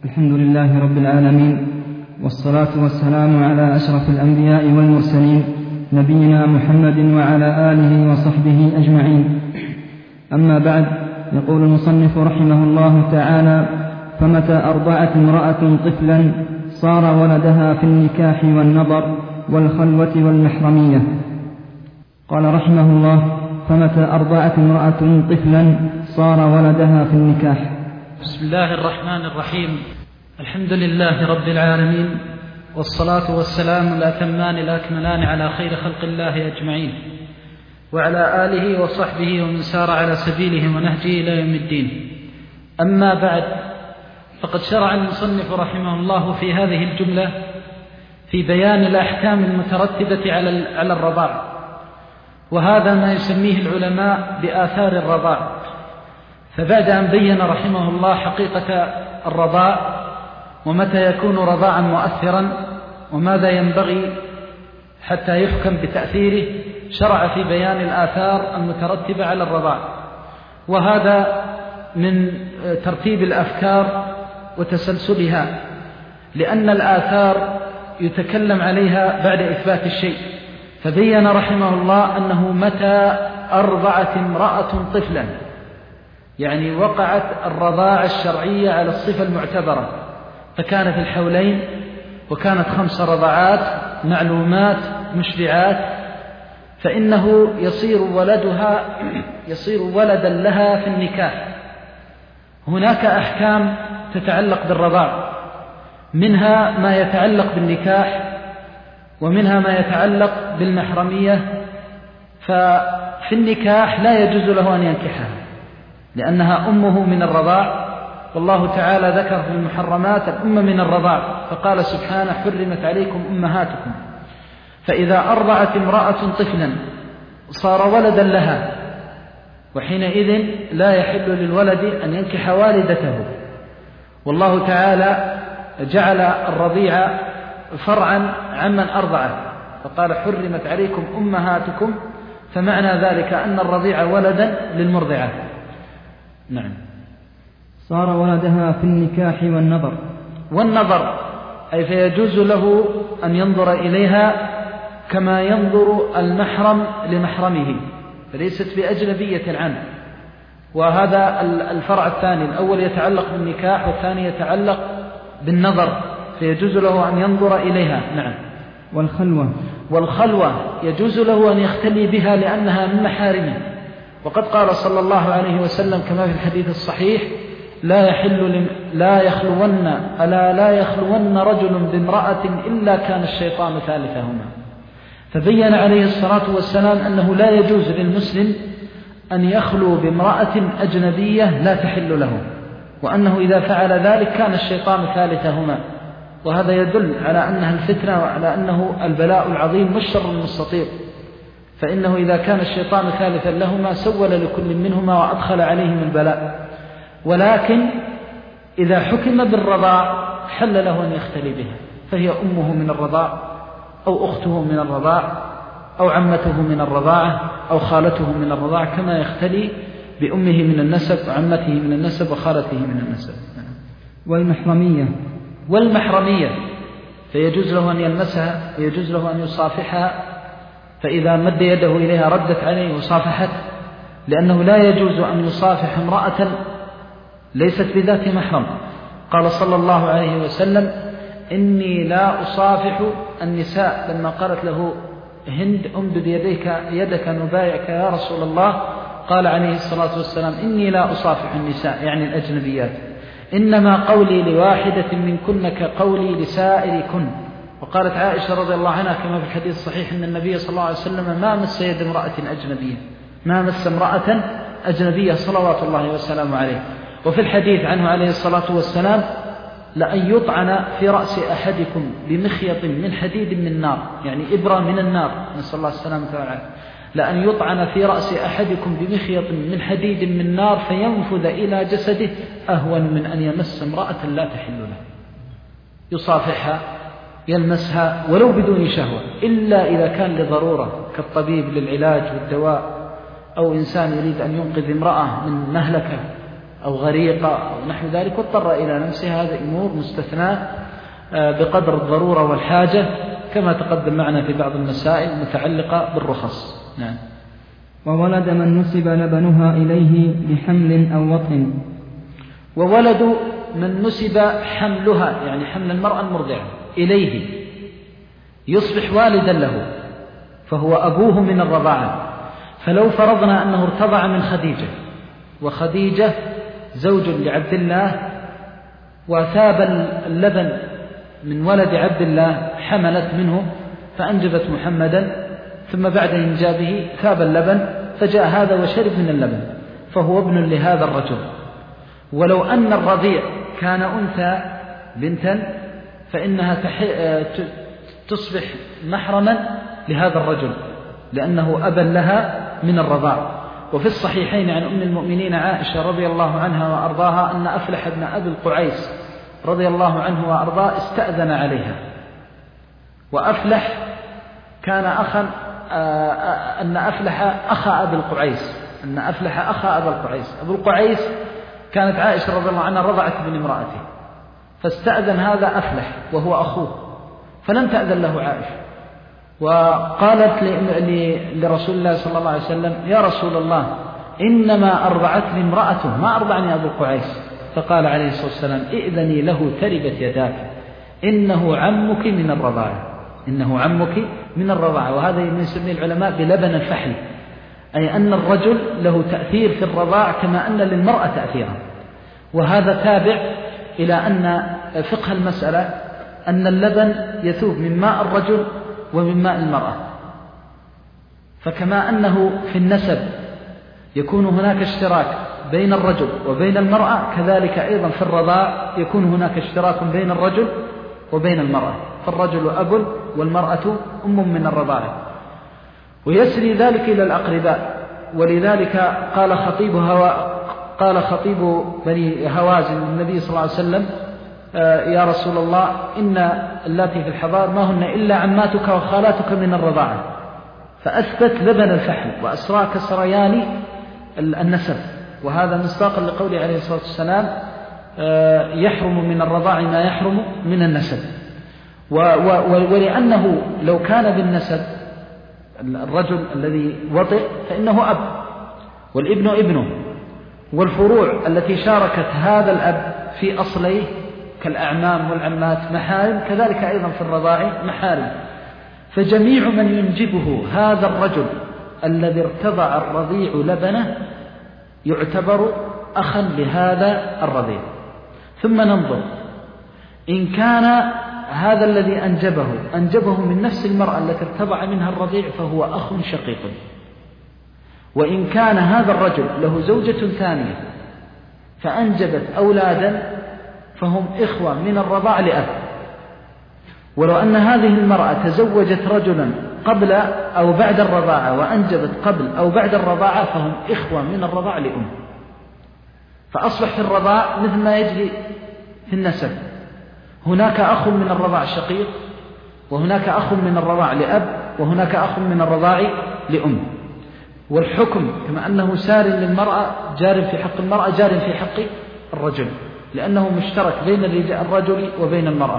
الحمد لله رب العالمين، والصلاة والسلام على أشرف الأنبياء والمرسلين، نبينا محمد وعلى آله وصحبه أجمعين. أما بعد، يقول المصنف رحمه الله تعالى: فمتى أرضعت امرأة طفلا صار ولدها في النكاح والنظر والخلوة والمحرمية. قال رحمه الله: فمتى أرضعت امرأة طفلا صار ولدها في النكاح. بسم الله الرحمن الرحيم. الحمد لله رب العالمين، والصلاة والسلام الأتمان الأكملان على خير خلق الله أجمعين، وعلى آله وصحبه ومن سار على سبيله ونهجه إلى يوم الدين. أما بعد، فقد شرع المصنف رحمه الله في هذه الجملة في بيان الأحكام المترتبة على الرضاع، وهذا ما يسميه العلماء بآثار الرضاع. فبعد أن بين رحمه الله حقيقة الرضاع ومتى يكون رضاعا مؤثرا وماذا ينبغي حتى يحكم بتأثيره، شرع في بيان الآثار المترتبة على الرضاع، وهذا من ترتيب الأفكار وتسلسلها، لأن الآثار يتكلم عليها بعد إثبات الشيء. فبين رحمه الله أنه متى أرضعت امرأة طفلا، يعني وقعت الرضاعة الشرعية على الصفة المعتبرة، فكانت الحولين وكانت 5 رضعات معلومات مشبعات، فإنه يصير ولدا لها في النكاح. هناك أحكام تتعلق بالرضاع، منها ما يتعلق بالنكاح ومنها ما يتعلق بالمحرمية. ففي النكاح لا يجوز له أن ينكحها لأنها أمه من الرضاع، والله تعالى ذكر في المحرمات الأم من الرضاع، فقال سبحانه: حرمت عليكم أمهاتكم. فإذا أرضعت امرأة طفلا صار ولدا لها، وحينئذ لا يحل للولد أن ينكح والدته. والله تعالى جعل الرضيع فرعا عمن أرضعه، فقال: حرمت عليكم أمهاتكم، فمعنى ذلك أن الرضيع ولدا للمرضعة. نعم. صار ولدها في النكاح والنظر أي فيجوز له أن ينظر إليها كما ينظر المحرم لمحرمه، فليست بأجنبية عنه. وهذا الفرع الثاني، الأول يتعلق بالنكاح والثاني يتعلق بالنظر، فيجوز له أن ينظر إليها. نعم. والخلوة يجوز له أن يختلي بها لأنها من محارمه، وقد قال صلى الله عليه وسلم كما في الحديث الصحيح: لا يخلون رجل بامرأة إلا كان الشيطان ثالثهما. فبين عليه الصلاة والسلام أنه لا يجوز للمسلم أن يخلو بامرأة أجنبية لا تحل له، وأنه إذا فعل ذلك كان الشيطان ثالثهما. وهذا يدل على أنها الفتنة وعلى أنه البلاء العظيم والشر المستطير، فإنه إذا كان الشيطان ثالثا لهما سول لكل منهما وأدخل عليهم البلاء. ولكن إذا حكم بالرضاع حل له أن يختلي بها، فهي أمه من الرضاع أو أخته من الرضاع أو عمته من الرضاعة أو خالته من الرضاعة، كما يختلي بأمه من النسب وعمته من النسب وخالته من النسب. والمحرمية فيجوز له أن يلمسها ويجوز له أن يصافحها، فإذا مد يده إليها ردت عليه وصافحت، لأنه لا يجوز أن يصافح امرأة ليست بذات محرم. قال صلى الله عليه وسلم: إني لا أصافح النساء، لما قالت له هند: أمدد يدك نبايعك يا رسول الله، قال عليه الصلاة والسلام: إني لا أصافح النساء، يعني الأجنبيات، إنما قولي لواحدة منكن كقولي لسائركن. وقالت عائشة رضي الله عنها كما في الحديث الصحيح أن النبي صلى الله عليه وسلم ما مس يد امرأة أجنبية، ما مس امرأة أجنبية صلوات الله وسلامه عليه. وفي الحديث عنه عليه الصلاة والسلام: لأن يطعن في رأس أحدكم بمخيط من حديد من نار، يعني إبرة من النار، نسأل الله السلامة والعافية، لأن يطعن في رأس أحدكم بمخيط من حديد من نار فينفذ إلى جسده أهون من أن يمس امرأة لا تحل له. يصافحها يلمسها ولو بدون شهوة، إلا إذا كان لضرورة كالطبيب للعلاج والدواء، أو إنسان يريد أن ينقذ امرأة من مهلكة أو غريقة أو نحو ذلك واضطر إلى نفسه، هذه أمور مستثناة بقدر الضرورة والحاجة كما تقدم معنا في بعض المسائل المتعلقة بالرخص. نعم. وولد من نسب لبنها إليه بحمل أو وطء. وولد من نسب حملها يعني حمل المرأة المرضعة إليه يصبح والدا له، فهو أبوه من الرضاعة. فلو فرضنا أنه ارتضع من خديجة، وخديجة زوج لعبد الله، وثاب اللبن من ولد عبد الله، حملت منه فأنجبت محمدا، ثم بعد إنجابه ثاب اللبن فجاء هذا وشرب من اللبن، فهو ابن لهذا الرجل. ولو أن الرضيع كان أنثى بنتا فإنها تصبح محرما لهذا الرجل لأنه أبا لها من الرضاع. وفي الصحيحين عن أم المؤمنين عائشة رضي الله عنها وأرضاها أن أفلح بن أبي القعيس رضي الله عنه وأرضاه استأذن عليها، وأفلح كان أخا أن أفلح أخا أبي القعيس، أن أفلح أخا أبي القعيس. أبو القعيس كانت عائشة رضي الله عنها رضعت من امرأته، فاستأذن هذا أفلح وهو أخوه، فلم تأذن له عائشة، وقالت لرسول الله صلى الله عليه وسلم: يا رسول الله إنما أرضعتني امرأته ما أرضعني أبو القعيس. فقال عليه الصلاة والسلام: ائذني له تربت يداك، إنه عمك من الرضاعة، إنه عمك من الرضاعة. وهذا يسميه العلماء بلبن الفحل، أي أن الرجل له تأثير في الرضاع كما أن للمرأة تأثيرا. وهذا تابع إلى أن فقه المسألة أن اللبن يثوب من ماء الرجل ومن ماء المرأة، فكما أنه في النسب يكون هناك اشتراك بين الرجل وبين المرأة، كذلك أيضا في الرضاع يكون هناك اشتراك بين الرجل وبين المرأة، فالرجل أب والمرأة أم من الرضاعة. ويسري ذلك إلى الأقرباء، ولذلك قال خطيب بني هوازن النبي صلى الله عليه وسلم: يا رسول الله إن اللاتي في الحضار ما هن إلا عماتك وخالاتك من الرضاعة، فأثبت لبن الفحل وأسراك سريان النسب. وهذا مصداقا لقوله عليه الصلاة والسلام: يحرم من الرضاع ما يحرم من النسب. ولأنه لو كان بالنسب الرجل الذي وطئ فإنه أب، والابن ابنه، والفروع التي شاركت هذا الأب في أصليه كالأعمام والعمات محارم، كذلك أيضا في الرضاع محارم. فجميع من ينجبه هذا الرجل الذي ارتضع الرضيع لبنه يعتبر أخا لهذا الرضيع. ثم ننظر إن كان هذا الذي أنجبه من نفس المرأة التي ارتضع منها الرضيع فهو أخ شقيق، وإن كان هذا الرجل له زوجة ثانية فأنجبت أولادا فهم إخوة من الرضاع لأب. ولو أن هذه المرأة تزوجت رجلا قبل أو بعد الرضاعة وأنجبت قبل أو بعد الرضاعة فهم إخوة من الرضاع لأم. فأصبح في الرضاع مثل ما يجري في النسب، هناك أخ من الرضاع شقيق، وهناك أخ من الرضاع لأب، وهناك أخ من الرضاع لأم. والحكم كما أنه سار للمرأة جار في حق المرأة جار في حق الرجل، لأنه مشترك بين الرجل وبين المرأة.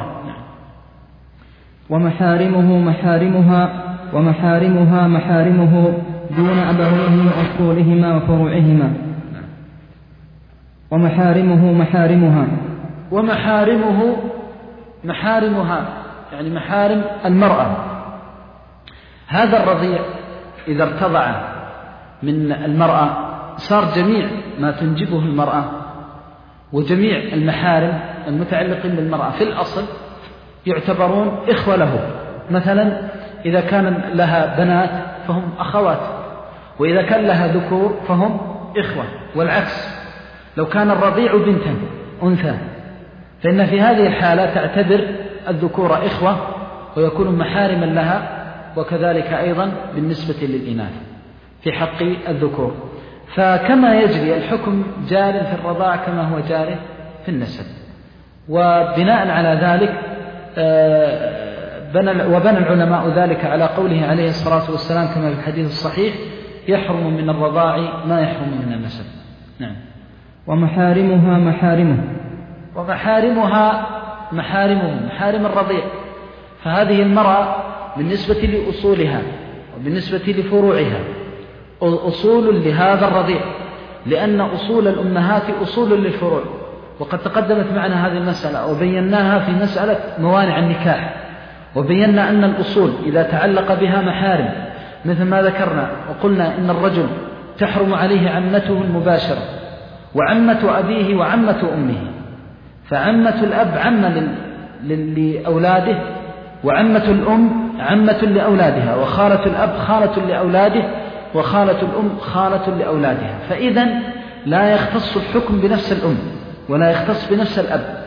ومحارمه محارمها، ومحارمها محارمه دون أبويه وأصولهما وفروعهما. ومحارمه محارمها، ومحارمه محارمها يعني محارم المرأة. هذا الرضيع إذا ارتضع من المرأة صار جميع ما تنجبه المرأة وجميع المحارم المتعلقين بالمرأة في الأصل يعتبرون إخوة له. مثلا إذا كان لها بنات فهم أخوات، وإذا كان لها ذكور فهم إخوة، والعكس لو كان الرضيع بنتا أنثى فإن في هذه الحالة تعتبر الذكور إخوة ويكون محارما لها، وكذلك أيضا بالنسبة للإناث في حق الذكور. فكما يجري الحكم جار في الرضاع كما هو جار في النسب. وبناء على ذلك وبنى العلماء ذلك على قوله عليه الصلاة والسلام كما في الحديث الصحيح: يحرم من الرضاع ما يحرم من النسب. نعم. ومحارمها محارمه. ومحارمها محارم الرضيع. فهذه المرأة بالنسبة لأصولها وبالنسبة لفروعها أصول لهذا الرضيع، لأن أصول الأمهات أصول للفروع. وقد تقدمت معنا هذه المسألة وبيناها في مسألة موانع النكاح، وبينا أن الأصول إذا تعلق بها محارم مثل ما ذكرنا وقلنا إن الرجل تحرم عليه عمته المباشرة وعمة أبيه وعمة أمه، فعمة الأب عمة لأولاده، وعمة الأم عمة لأولادها، وخالة الأب خالة لأولاده، وخالة الأم خالة لأولادها. فإذا لا يختص الحكم بنفس الأم ولا يختص بنفس الأب،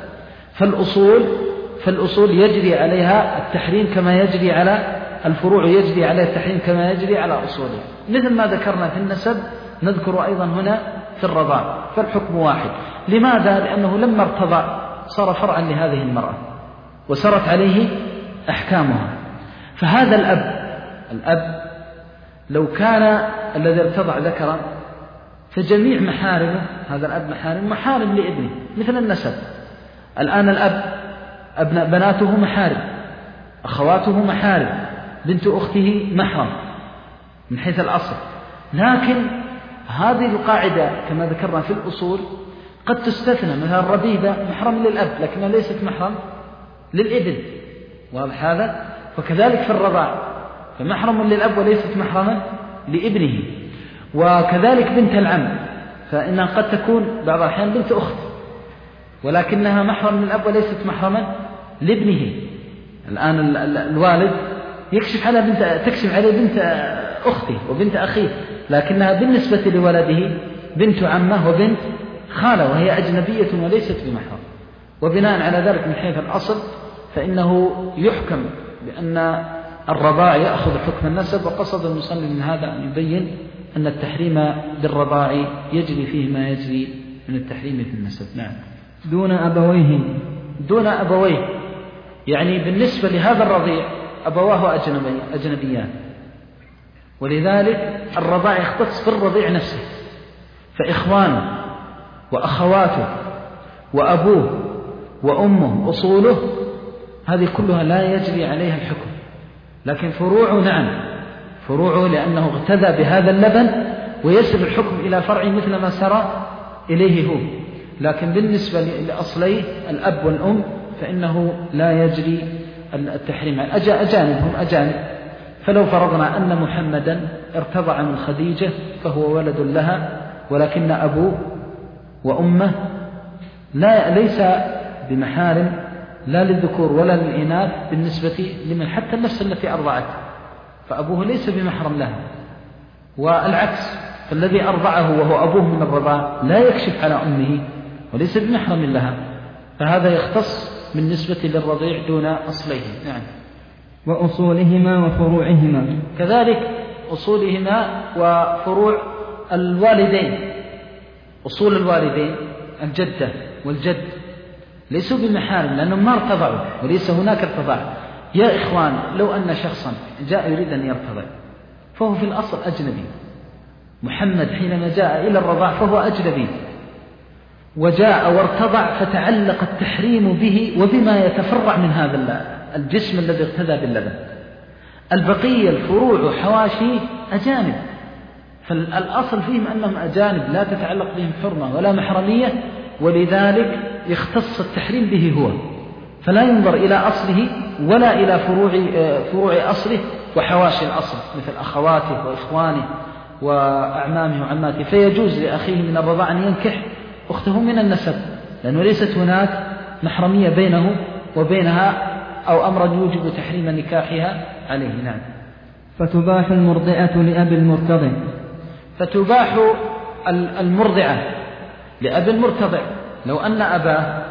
فالأصول يجري عليها التحريم كما يجري على الفروع، يجري عليها التحريم كما يجري على أصولها. مثل ما ذكرنا في النسب نذكر أيضا هنا في الرضاع، فالحكم واحد. لماذا؟ لأنه لما ارتضع صار فرعا لهذه المرأة وسرت عليه أحكامها. فهذا الأب لو كان الذي ارتضع ذكرا فجميع محارمه، هذا الأب محارم لابنه مثل النسب. الآن الأب بناته محارم، أخواته محارم، بنت أخته محرم من حيث الأصل. لكن هذه القاعدة كما ذكرنا في الأصول قد تستثنى، مثلا الربيبة محرم للأب لكنها ليست محرم للابن، واضح هذا؟ وكذلك في الرضاع فمحرم للأب وليست محرما لابنه. وكذلك بنت العم فإنها قد تكون بعض الأحيان بنت أخت ولكنها محرم للأب وليست محرما لابنه. الآن الوالد تكشف عليه بنت أخته وبنت أخيه، لكنها بالنسبة لولده بنت عمه وبنت خالة، وهي أجنبية وليست بمحرم. وبناء على ذلك من حيث الأصل فإنه يحكم بأن الرضاع يأخذ حكم النسب. وقصد المصنف من هذا أن يبين أن التحريم بالرضاع يجري فيه ما يجري من التحريم في النسب. نعم. دون أبويه يعني بالنسبة لهذا الرضيع أبواه أجنبيان، ولذلك الرضاع يختص بالرضيع نفسه، فإخوانه وأخواته وأبوه وأمه أصوله هذه كلها لا يجري عليها الحكم. لكن فروعه نعم، فروعه لأنه اغتدى بهذا اللبن ويسر الحكم إلى فرع مثل ما سرى إليه هو. لكن بالنسبة لأصليه الأب والأم فإنه لا يجري التحريم. أجانب، فلو فرضنا أن محمدا ارتضع من خديجة فهو ولد لها، ولكن أبوه وأمه ليس بمحارم لا للذكور ولا للإناث بالنسبة لمن حتى النفس التي أرضعته، فأبوه ليس بمحرم لها. والعكس، فالذي أرضعه وهو أبوه من الرضاع لا يكشف على أمه وليس بمحرم لها، فهذا يختص بالنسبة للرضيع دون أصليه. نعم. وأصولهما وفروعهما كذلك أصولهما وفروع الوالدين. أصول الوالدين الجدة والجد ليسوا بمحارم لأنهم ما ارتضعوا وليس هناك ارتضاع. يا إخوان، لو أن شخصا جاء يريد أن يرتضع فهو في الأصل أجنبي. محمد حينما جاء إلى الرضاع فهو أجنبي، وجاء وارتضع فتعلق التحريم به وبما يتفرع من هذا الجسم الذي اغتدى باللبن. البقية الفروع وحواشي أجانب، فالأصل فيهم أنهم أجانب لا تتعلق بهم حرمة ولا محرمية، ولذلك يختص التحريم به هو، فلا ينظر إلى أصله ولا إلى فروع أصله وحواشي الأصل مثل أخواته وإخوانه وأعمامه وعماته. فيجوز لأخيه من الرضاع أن ينكح أخته من النسب لأنه ليست هناك محرمية بينه وبينها أو أمرا يوجب تحريم نكاحها عليه. نعم. فتباح المرضعة لأب المرتضع. فتباح المرضعة لأب المرتضع. لو أن أباه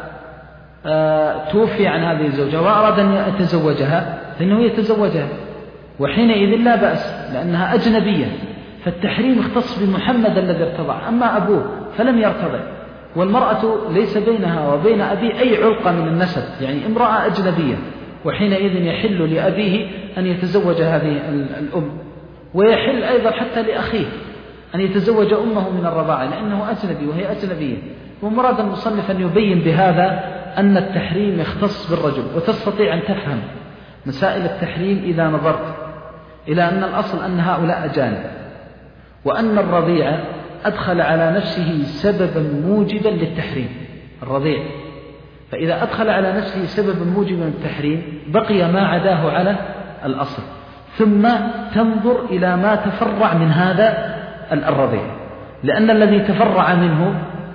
توفي عن هذه الزوجة وأراد أن يتزوجها فإنه يتزوجها، وحينئذ لا بأس لأنها أجنبية، فالتحريم اختص بمحمد الذي ارتضع. أما أبوه فلم يرتضع، والمرأة ليس بينها وبين أبيه أي علقة من النسب، يعني امرأة أجنبية، وحينئذ يحل لأبيه أن يتزوج هذه الأم، ويحل أيضا حتى لأخيه أن يتزوج أمه من الرضاعة لأنه أجنبي وهي أجنبية. ومراد المصنف أن يبين بهذا أن التحريم يختص بالرجل. وتستطيع أن تفهم مسائل التحريم إذا نظرت إلى أن الأصل أن هؤلاء أجانب، وأن الرضيع أدخل على نفسه سببا موجبا للتحريم الرضيع، فإذا أدخل على نفسه سببا موجبا للتحريم بقي ما عداه على الأصل، ثم تنظر إلى ما تفرع من هذا الرضيع، لأن الذي تفرع منه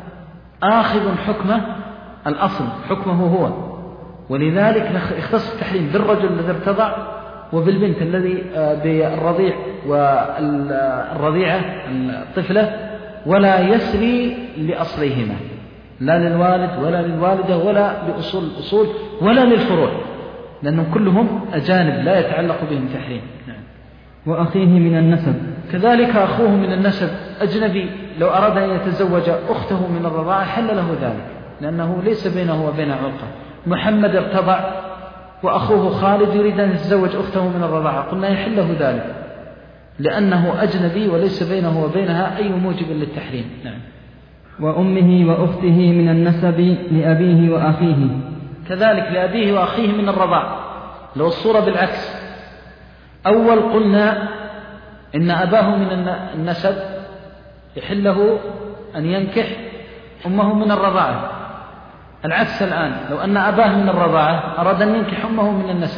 آخذ حكمه الأصل حكمه هو. ولذلك يختص التحريم بالرجل الذي ارتضع وبالبنت الذي بالرضيع والرضيعة الطفلة، ولا يسري لأصليهما لا للوالد ولا للوالدة ولا لأصول الأصول ولا للفروع، لأنهم كلهم أجانب لا يتعلق بهم تحريم. وأخيه من النسب كذلك أخوه من النسب أجنبي لو أراد أن يتزوج أخته من الرضاعة حل له ذلك، لأنه ليس بينه وبينها علقة. محمد ارتضع وأخوه خالد يريد أن يتزوج أخته من الرضاعة، قلنا يحل له ذلك لأنه أجنبي وليس بينه وبينها أي موجب للتحريم. نعم. وأمه وأخته من النسب لأبيه وأخيه، كذلك لأبيه وأخيه من الرضاعة. لو الصورة بالعكس، أول قلنا إن أباه من النسب يحله أن ينكح أمه من الرضاعة. العكس الآن، لو أن أباه من الرضاعة أراد أن ينكح أمه من النسب،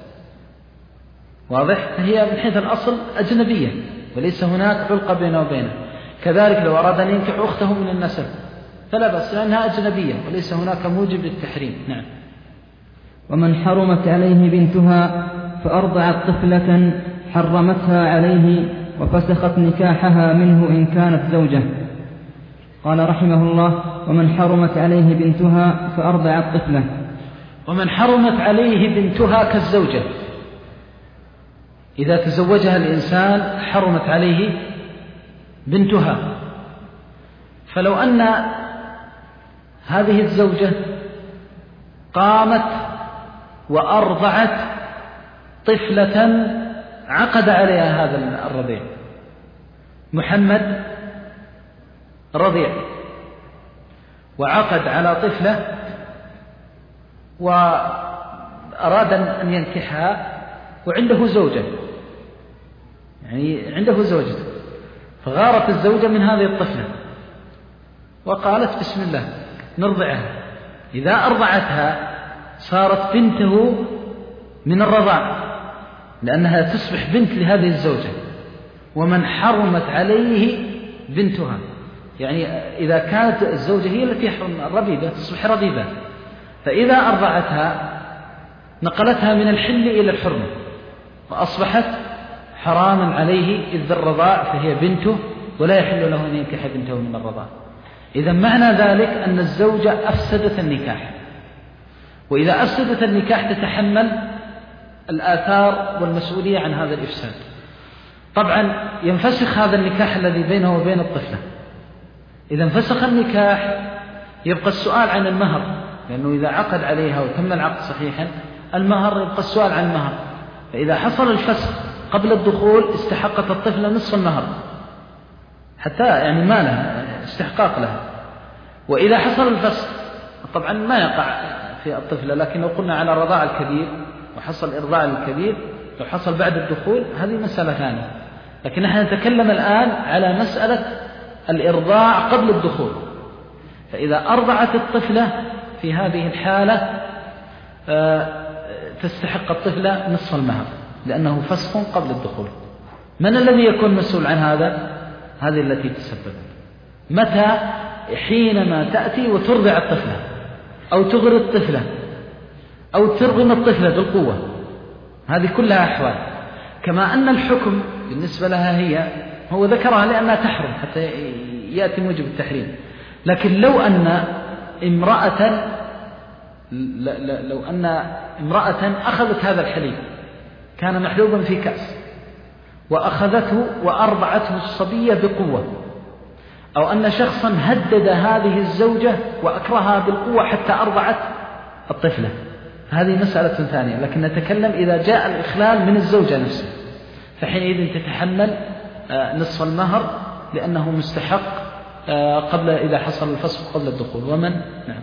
واضح؟ فهي من حيث الأصل أجنبية وليس هناك علقة بينه وبينه. كذلك لو أراد أن ينكح أخته من النسب فلا بأس لأنها أجنبية وليس هناك موجب للتحريم. نعم. ومن حرمت عليه بنتها فأرضعت طفلة حرمتها عليه وفسخت نكاحها منه إن كانت زوجة. قال رحمه الله: ومن حرمت عليه بنتها فأرضعت طفلة. ومن حرمت عليه بنتها كالزوجة، إذا تزوجها الإنسان حرمت عليه بنتها. فلو أن هذه الزوجة قامت وأرضعت طفلة عقد عليها هذا الرضيع، محمد رضيع وعقد على طفلة وأراد أن ينكحها وعنده زوجة، يعني عنده زوجة، فغارت الزوجة من هذه الطفلة وقالت بسم الله نرضعها. إذا أرضعتها صارت بنته من الرضاع لأنها تصبح بنت لهذه الزوجة. ومن حرمت عليه بنتها، يعني إذا كانت الزوجة هي التي يحرم الربيبة تصبح ربيبة، فإذا أرضعتها نقلتها من الحل إلى الحرمة وأصبحت حراما عليه إذ الرضاع، فهي بنته ولا يحل له أن ينكح بنته من الرضاع. إذا معنى ذلك أن الزوجة أفسدت النكاح، وإذا أفسدت النكاح تتحمل الآثار والمسؤولية عن هذا الإفساد. طبعا ينفسخ هذا النكاح الذي بينه وبين الطفلة. إذا انفسخ النكاح يبقى السؤال عن المهر، لأنه إذا عقد عليها وتم العقد صحيحا المهر يبقى السؤال عن المهر. فإذا حصل الفسخ قبل الدخول استحقت الطفلة نصف المهر حتى يعني ما لها استحقاق لها. وإذا حصل الفسخ طبعا ما يقع في الطفلة، لكن لو قلنا على رضاع الكبير وحصل إرضاع الكبير لو حصل بعد الدخول هذه مسألة ثانية، لكن نحن نتكلم الآن على مسألة الإرضاع قبل الدخول. فإذا أرضعت الطفلة في هذه الحالة تستحق الطفلة نصف المهر لأنه فسخ قبل الدخول. من الذي يكون مسؤول عن هذا؟ هذه التي تسببت. متى؟ حينما تأتي وترضع الطفلة أو تغري الطفلة أو ترغم الطفلة بالقوة، هذه كلها أحوال. كما أن الحكم بالنسبة لها هو ذكرها لأنها تحرم حتى يأتي موجب التحريم. لكن لو أن امرأة أخذت هذا الحليب كان محلوبا في كأس وأخذته وأرضعته الصبية بقوة، أو أن شخصا هدد هذه الزوجة وأكرهها بالقوة حتى أرضعت الطفلة، هذه مسألة ثانية. لكن نتكلم إذا جاء الإخلال من الزوجة نفسها، فحينئذ تتحمل نصف المهر لأنه مستحق قبل إذا حصل الفسق قبل الدخول. نعم.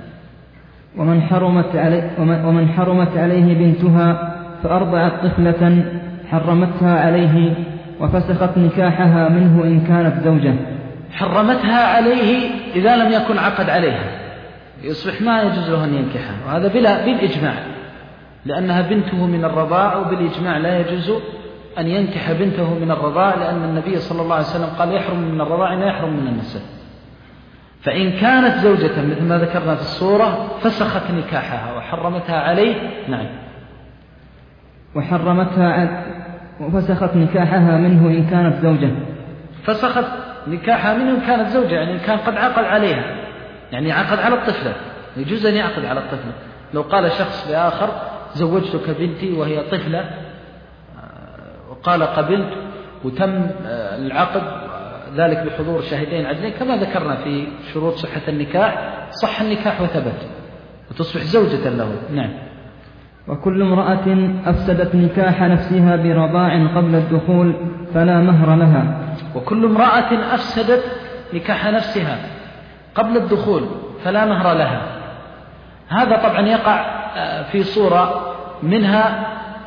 ومن حرمت عليه بنتها فأرضعت طفلة حرمتها عليه وفسخت نكاحها منه إن كانت زوجة. حرمتها عليه إذا لم يكن عقد عليها، يصبح ما يجوز له أن ينكحها، وهذا بالإجماع، لأنها بنته من الرضاع، وبالإجماع لا يجوز أن ينكح بنته من الرضاع، لأن النبي صلى الله عليه وسلم قال يحرم من الرضاع لا يحرم من النسب. فإن كانت زوجة مثل ما ذكرنا في الصورة فسخت نكاحها وحرمتها عليه. نعم. وفسخت نكاحها منه إن كانت زوجة. فسخت نكاحها منه إن كانت زوجة، يعني إن كان قد عقد عليها، يعني عقد على الطفلة، يجوز أن يعقد على الطفلة. لو قال شخص لآخر زوجتك بنتي وهي طفلة، وقال قبلت، وتم العقد ذلك بحضور شاهدين عدلين كما ذكرنا في شروط صحة النكاح، صح النكاح وثبت وتصبح زوجة له. نعم. وكل امرأة أفسدت نكاح نفسها برضاع قبل الدخول فلا مهر لها. وكل امرأة أفسدت نكاح نفسها قبل الدخول فلا مهر لها. هذا طبعا يقع في صور منها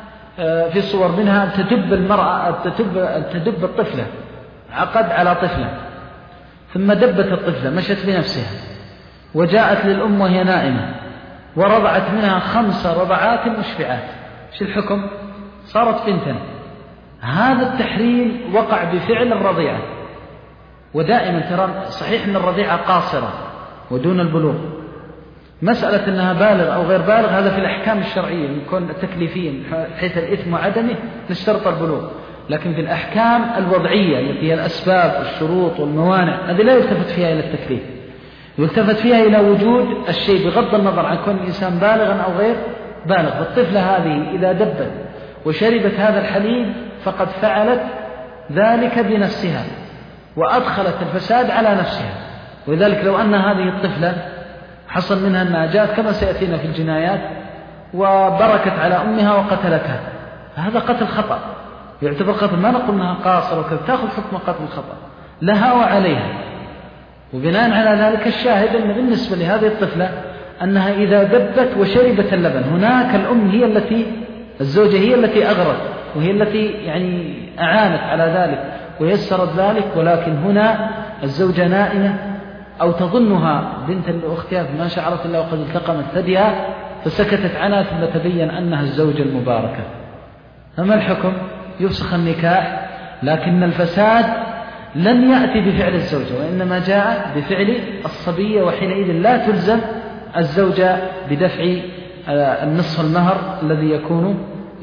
أن تدب المرأة، أن تدب الطفلة، عقد على طفلة ثم دبت الطفلة، مشت بنفسها وجاءت للأم وهي نائمة ورضعت منها 5 رضعات مشبعات. ايش الحكم؟ صارت بنتا. هذا التحريم وقع بفعل الرضيعة. ودائما ترى صحيح أن الرضيعة قاصرة ودون البلوغ، مسألة أنها بالغ أو غير بالغ هذا في الأحكام الشرعية يكون تكليفيا حيث الإثم وعدمه نشترط البلوغ، لكن في الأحكام الوضعية التي هي الأسباب والشروط والموانع هذه لا يلتفت فيها إلى التكليف، يلتفت فيها إلى وجود الشيء بغض النظر عن كون الإنسان بالغا أو غير بالغ. فالطفلة هذه إذا دبت وشربت هذا الحليب فقد فعلت ذلك بنفسها وأدخلت الفساد على نفسها. ولذلك لو أن هذه الطفلة حصل منها أنها جاءت كما سيأتينا في الجنايات وبركت على أمها وقتلتها، هذا قتل خطأ، يعتبر قتل، ما نقول أنها قاصر وكذا، تأخذ حكم قتل الخطأ لها وعليها. وبناء على ذلك الشاهد أن بالنسبة لهذه الطفلة أنها إذا دبت وشربت اللبن، هناك الأم هي التي، الزوجة هي التي أغرت وهي التي يعني أعانت على ذلك ويسرت ذلك، ولكن هنا الزوجة نائمة أو تظنها بنت لأختها ما شعرت إلا وقد التقمت ثديها فسكتت عنها ثم تبين أنها الزوجة المباركة. فما الحكم؟ يفسخ النكاح، لكن الفساد لم يأتي بفعل الزوجة وإنما جاء بفعل الصبية، وحينئذ لا تلزم الزوجة بدفع النصف المهر الذي يكون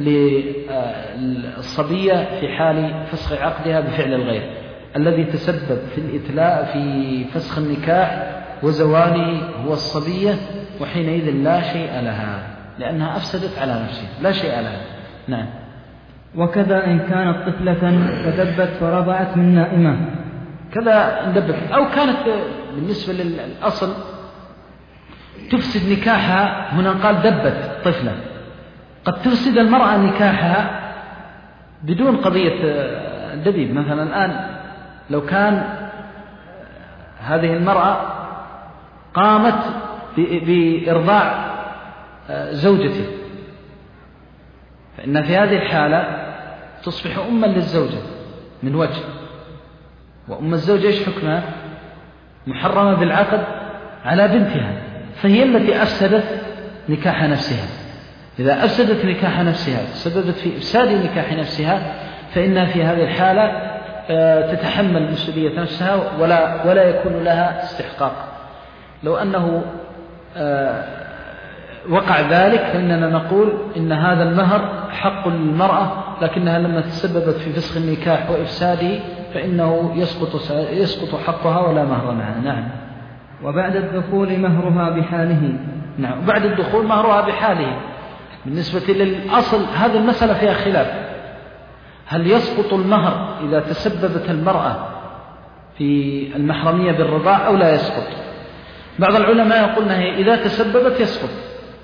للصبية في حال فسخ عقدها بفعل الغير الذي تسبب في الإتلاء في فسخ النكاح وزواله هو الصبية، وحينئذ لا شيء لها لأنها أفسدت على نفسها، لا شيء لها. نعم. وكذا إن كانت طفلة فدبت فرضعت من نائمة، كذا دبت أو كانت بالنسبة للأصل تفسد نكاحها، هنا قال دبت طفلة، قد تفسد المرأة نكاحها بدون قضية الدبيب. مثلا الآن لو كان هذه المرأة قامت بإرضاع زوجته فإن في هذه الحالة تصبح أما للزوجة من وجه، وأم الزوجة إيش حكمها؟ محرمة بالعقد على بنتها، فهي التي أفسدت نكاح نفسها. إذا أفسدت نكاح نفسها سببت في إفساد نكاح نفسها فإنها في هذه الحالة تتحمل مسؤولية نفسها ولا يكون لها استحقاق. لو أنه وقع ذلك فإننا نقول إن هذا المهر حق للمرأة، لكنها لما تسببت في فسخ النكاح وإفساده فإنه يسقط حقها ولا مهر معها. نعم. وبعد الدخول مهرها بحاله. نعم. وبعد الدخول مهرها بحاله. بالنسبة للأصل هذه المسألة فيها خلاف، هل يسقط المهر إذا تسببت المرأة في المحرمية بالرضاع أو لا يسقط؟ بعض العلماء يقولون إذا تسببت يسقط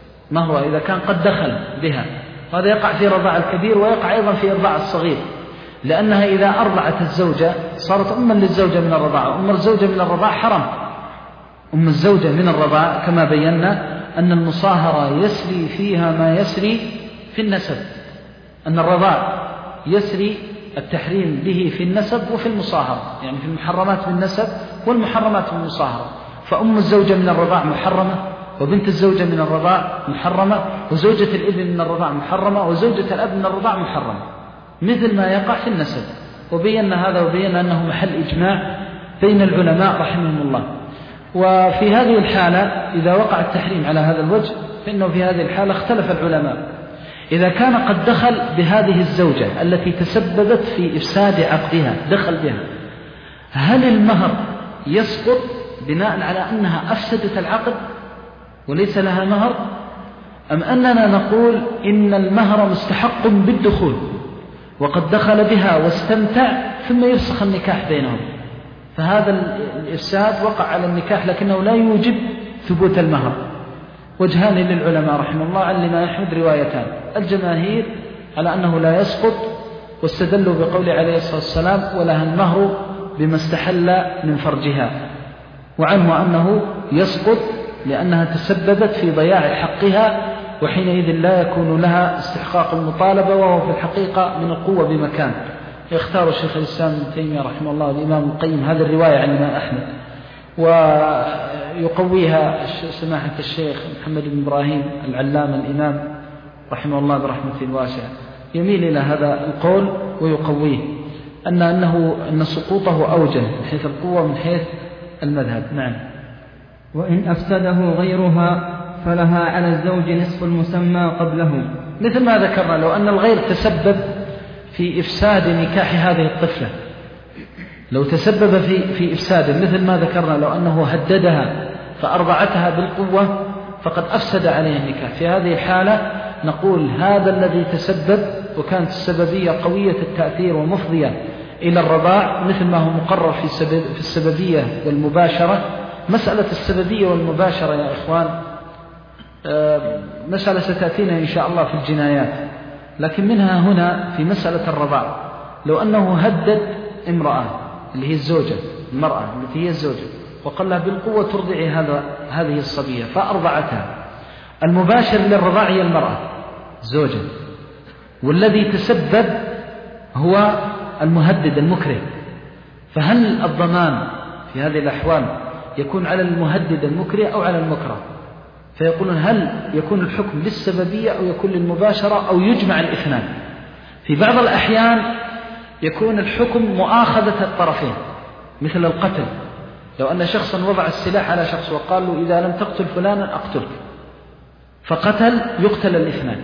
مهرها إذا كان قد دخل بها، وهذا يقع في رضاع الكبير ويقع أيضا في إرضاع الصغير. لأنها إذا أرضعت الزوجة صارت أما للزوجة من الرضاعة. أم الزوجة من الرضاعة حرام. أم الزوجة من الرضاعة كما بينا أن المصاهرة يسري فيها ما يسري في النسب، أن الرضاع يسري التحريم به في النسب وفي المصاهرة، يعني في المحرمات بالنسب والمحرمات في المصاهرة. فأم الزوجة من الرضاع محرمة، وبنت الزوجة من الرضاع محرمة، وزوجة الابن من الرضاع محرمة، وزوجة الأب من الرضاع محرمة، مثل ما يقع في النسب. وبينا هذا، وبينا أنه محل إجماع بين العلماء رحمهم الله. وفي هذه الحالة إذا وقع التحريم على هذا الوجه فإنه في هذه الحالة اختلف العلماء. إذا كان قد دخل بهذه الزوجة التي تسببت في إفساد عقدها، دخل بها، هل المهر يسقط بناء على أنها أفسدت العقد وليس لها مهر، أم أننا نقول إن المهر مستحق بالدخول وقد دخل بها واستمتع ثم يفسخ النكاح بينهم؟ فهذا الإفساد وقع على النكاح لكنه لا يوجب ثبوت المهر. وجهان للعلماء رحمه الله عن الإمام أحمد روايتان. الجماهير على أنه لا يسقط، واستدلوا بقول عليه الصلاة والسلام ولها المهر بما استحل من فرجها، وعنه أنه يسقط لأنها تسببت في ضياع حقها، وحينئذ لا يكون لها استحقاق المطالبة، وهو في الحقيقة من القوة بمكان. يختار الشيخ الإسلام ابن تيمية رحمه الله والإمام القيم هذه الرواية عن الإمام أحمد، ويقويها سماحة الشيخ محمد بن إبراهيم العلامة الإمام رحمه الله برحمة واسعة، يميل إلى هذا القول ويقويه أن سقوطه أوجه من حيث القوة من حيث المذهب. نعم. وإن أفسده غيرها فلها على الزوج نصف المسمى قبله، مثل ما ذكرنا لو أن الغير تسبب في إفساد نكاح هذه الطفلة، لو تسبب في إفساد مثل ما ذكرنا، لو أنه هددها فأرضعتها بالقوة فقد أفسد عليه النكاح، في هذه الحالة نقول هذا الذي تسبب وكانت السببية قوية التأثير ومفضية إلى الرضاع، مثل ما هو مقرر في السببية والمباشرة. مسألة السببية والمباشرة يا إخوان مسألة ستأتينا إن شاء الله في الجنايات، لكن منها هنا في مسألة الرضاع، لو أنه هدد امرأة اللي هي الزوجة، المرأة التي هي الزوجة، وقال لها بالقوة ترضعي هذه الصبية فأرضعتها، المباشر للرضاع هي المرأة الزوجة، والذي تسبب هو المهدد المكره. فهل الضمان في هذه الأحوال يكون على المهدد المكره أو على المكره؟ فيقولون هل يكون الحكم للسببية أو يكون للمباشرة أو يجمع الاثنان؟ في بعض الأحيان يكون الحكم مؤاخذة الطرفين، مثل القتل، لو أن شخصا وضع السلاح على شخص وقال له إذا لم تقتل فلانا أقتلك، فقتل، يقتل الاثنان،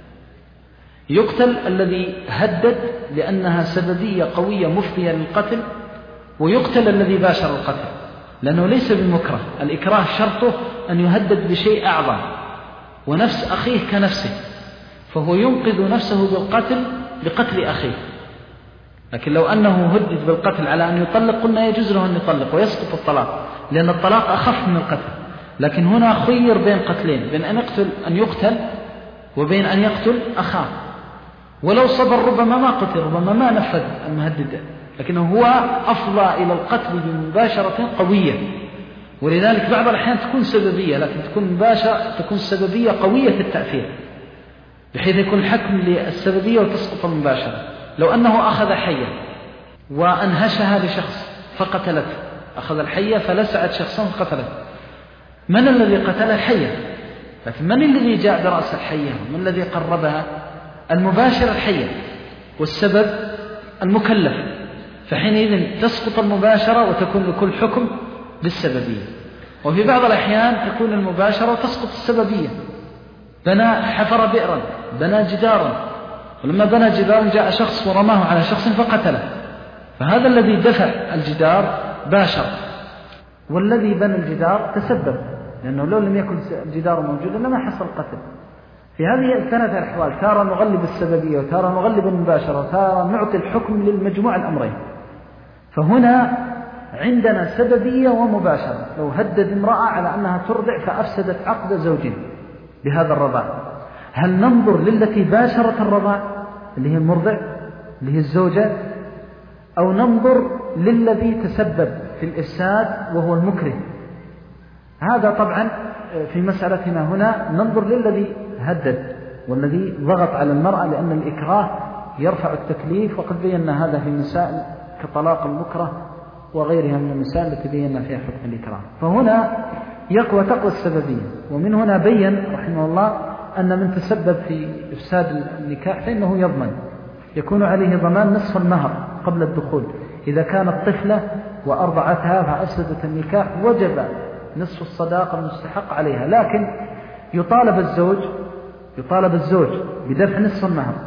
يقتل الذي هدد لأنها سببية قوية مفضية للقتل، ويقتل الذي باشر القتل لأنه ليس بالمكره. الإكراه شرطه أن يهدد بشيء أعظم، ونفس أخيه كنفسه، فهو ينقذ نفسه بالقتل بقتل أخيه. لكن لو أنه هدد بالقتل على أن يطلق قلنا يجوز له أن يطلق ويسقط الطلاق، لأن الطلاق أخف من القتل. لكن هنا خير بين قتلين، بين أن يقتل وبين أن يقتل أخاه، ولو صبر ربما ما قتل، ربما ما نفذ المهدد، لكنه هو أفضى إلى القتل بمباشرة قوية. ولذلك بعض الأحيان تكون سببية، لكن تكون سببية قوية التأثير، بحيث يكون الحكم للسببية وتسقط المباشرة. لو أنه أخذ حية وأنهشها لشخص فقتلته، أخذ الحية فلسعت شخصا فقتلته، من الذي قتل الحية؟ لكن من الذي جاء برأس الحية؟ من الذي قربها؟ المباشر الحية، والسبب المكلف، فحينئذ تسقط المباشرة وتكون لكل حكم بالسببية. وفي بعض الأحيان تكون المباشرة وتسقط السببية، حفر بئرا، بنى جدارا، ولما بنى جدارا جاء شخص ورماه على شخص فقتله، فهذا الذي دفع الجدار باشر، والذي بنى الجدار تسبب، لأنه لو لم يكن الجدار موجودا لما حصل قتل. في هذه الثلاثة الأحوال تارة نغلب السببية وتارة نغلب المباشرة وتارة نعطي الحكم للمجموع الأمرين. فهنا عندنا سببية ومباشرة، لو هدد امرأة على أنها ترضع فأفسدت عقد زوج بهذا الرضاع، هل ننظر للتي باشرت الرضاع اللي هي المرضع اللي هي الزوجة، أو ننظر للذي تسبب في الإفساد وهو المكره. هذا طبعا في مسألتنا هنا ننظر للذي هدد والذي ضغط على المرأة، لأن الإكراه يرفع التكليف، وقد بينا هذا في مسائل كطلاق المكره وغيرها من المسائل التي بينا فيها حكم الإكراه. فهنا تقوى السببية. ومن هنا بين رحمه الله أن من تسبب في إفساد النكاح فإنه يضمن، يكون عليه ضمان نصف المهر قبل الدخول. إذا كانت طفلة وأرضعتها فأفسدت النكاح وجب نصف الصداقة المستحق عليها، لكن يطالب الزوج بدفع نصف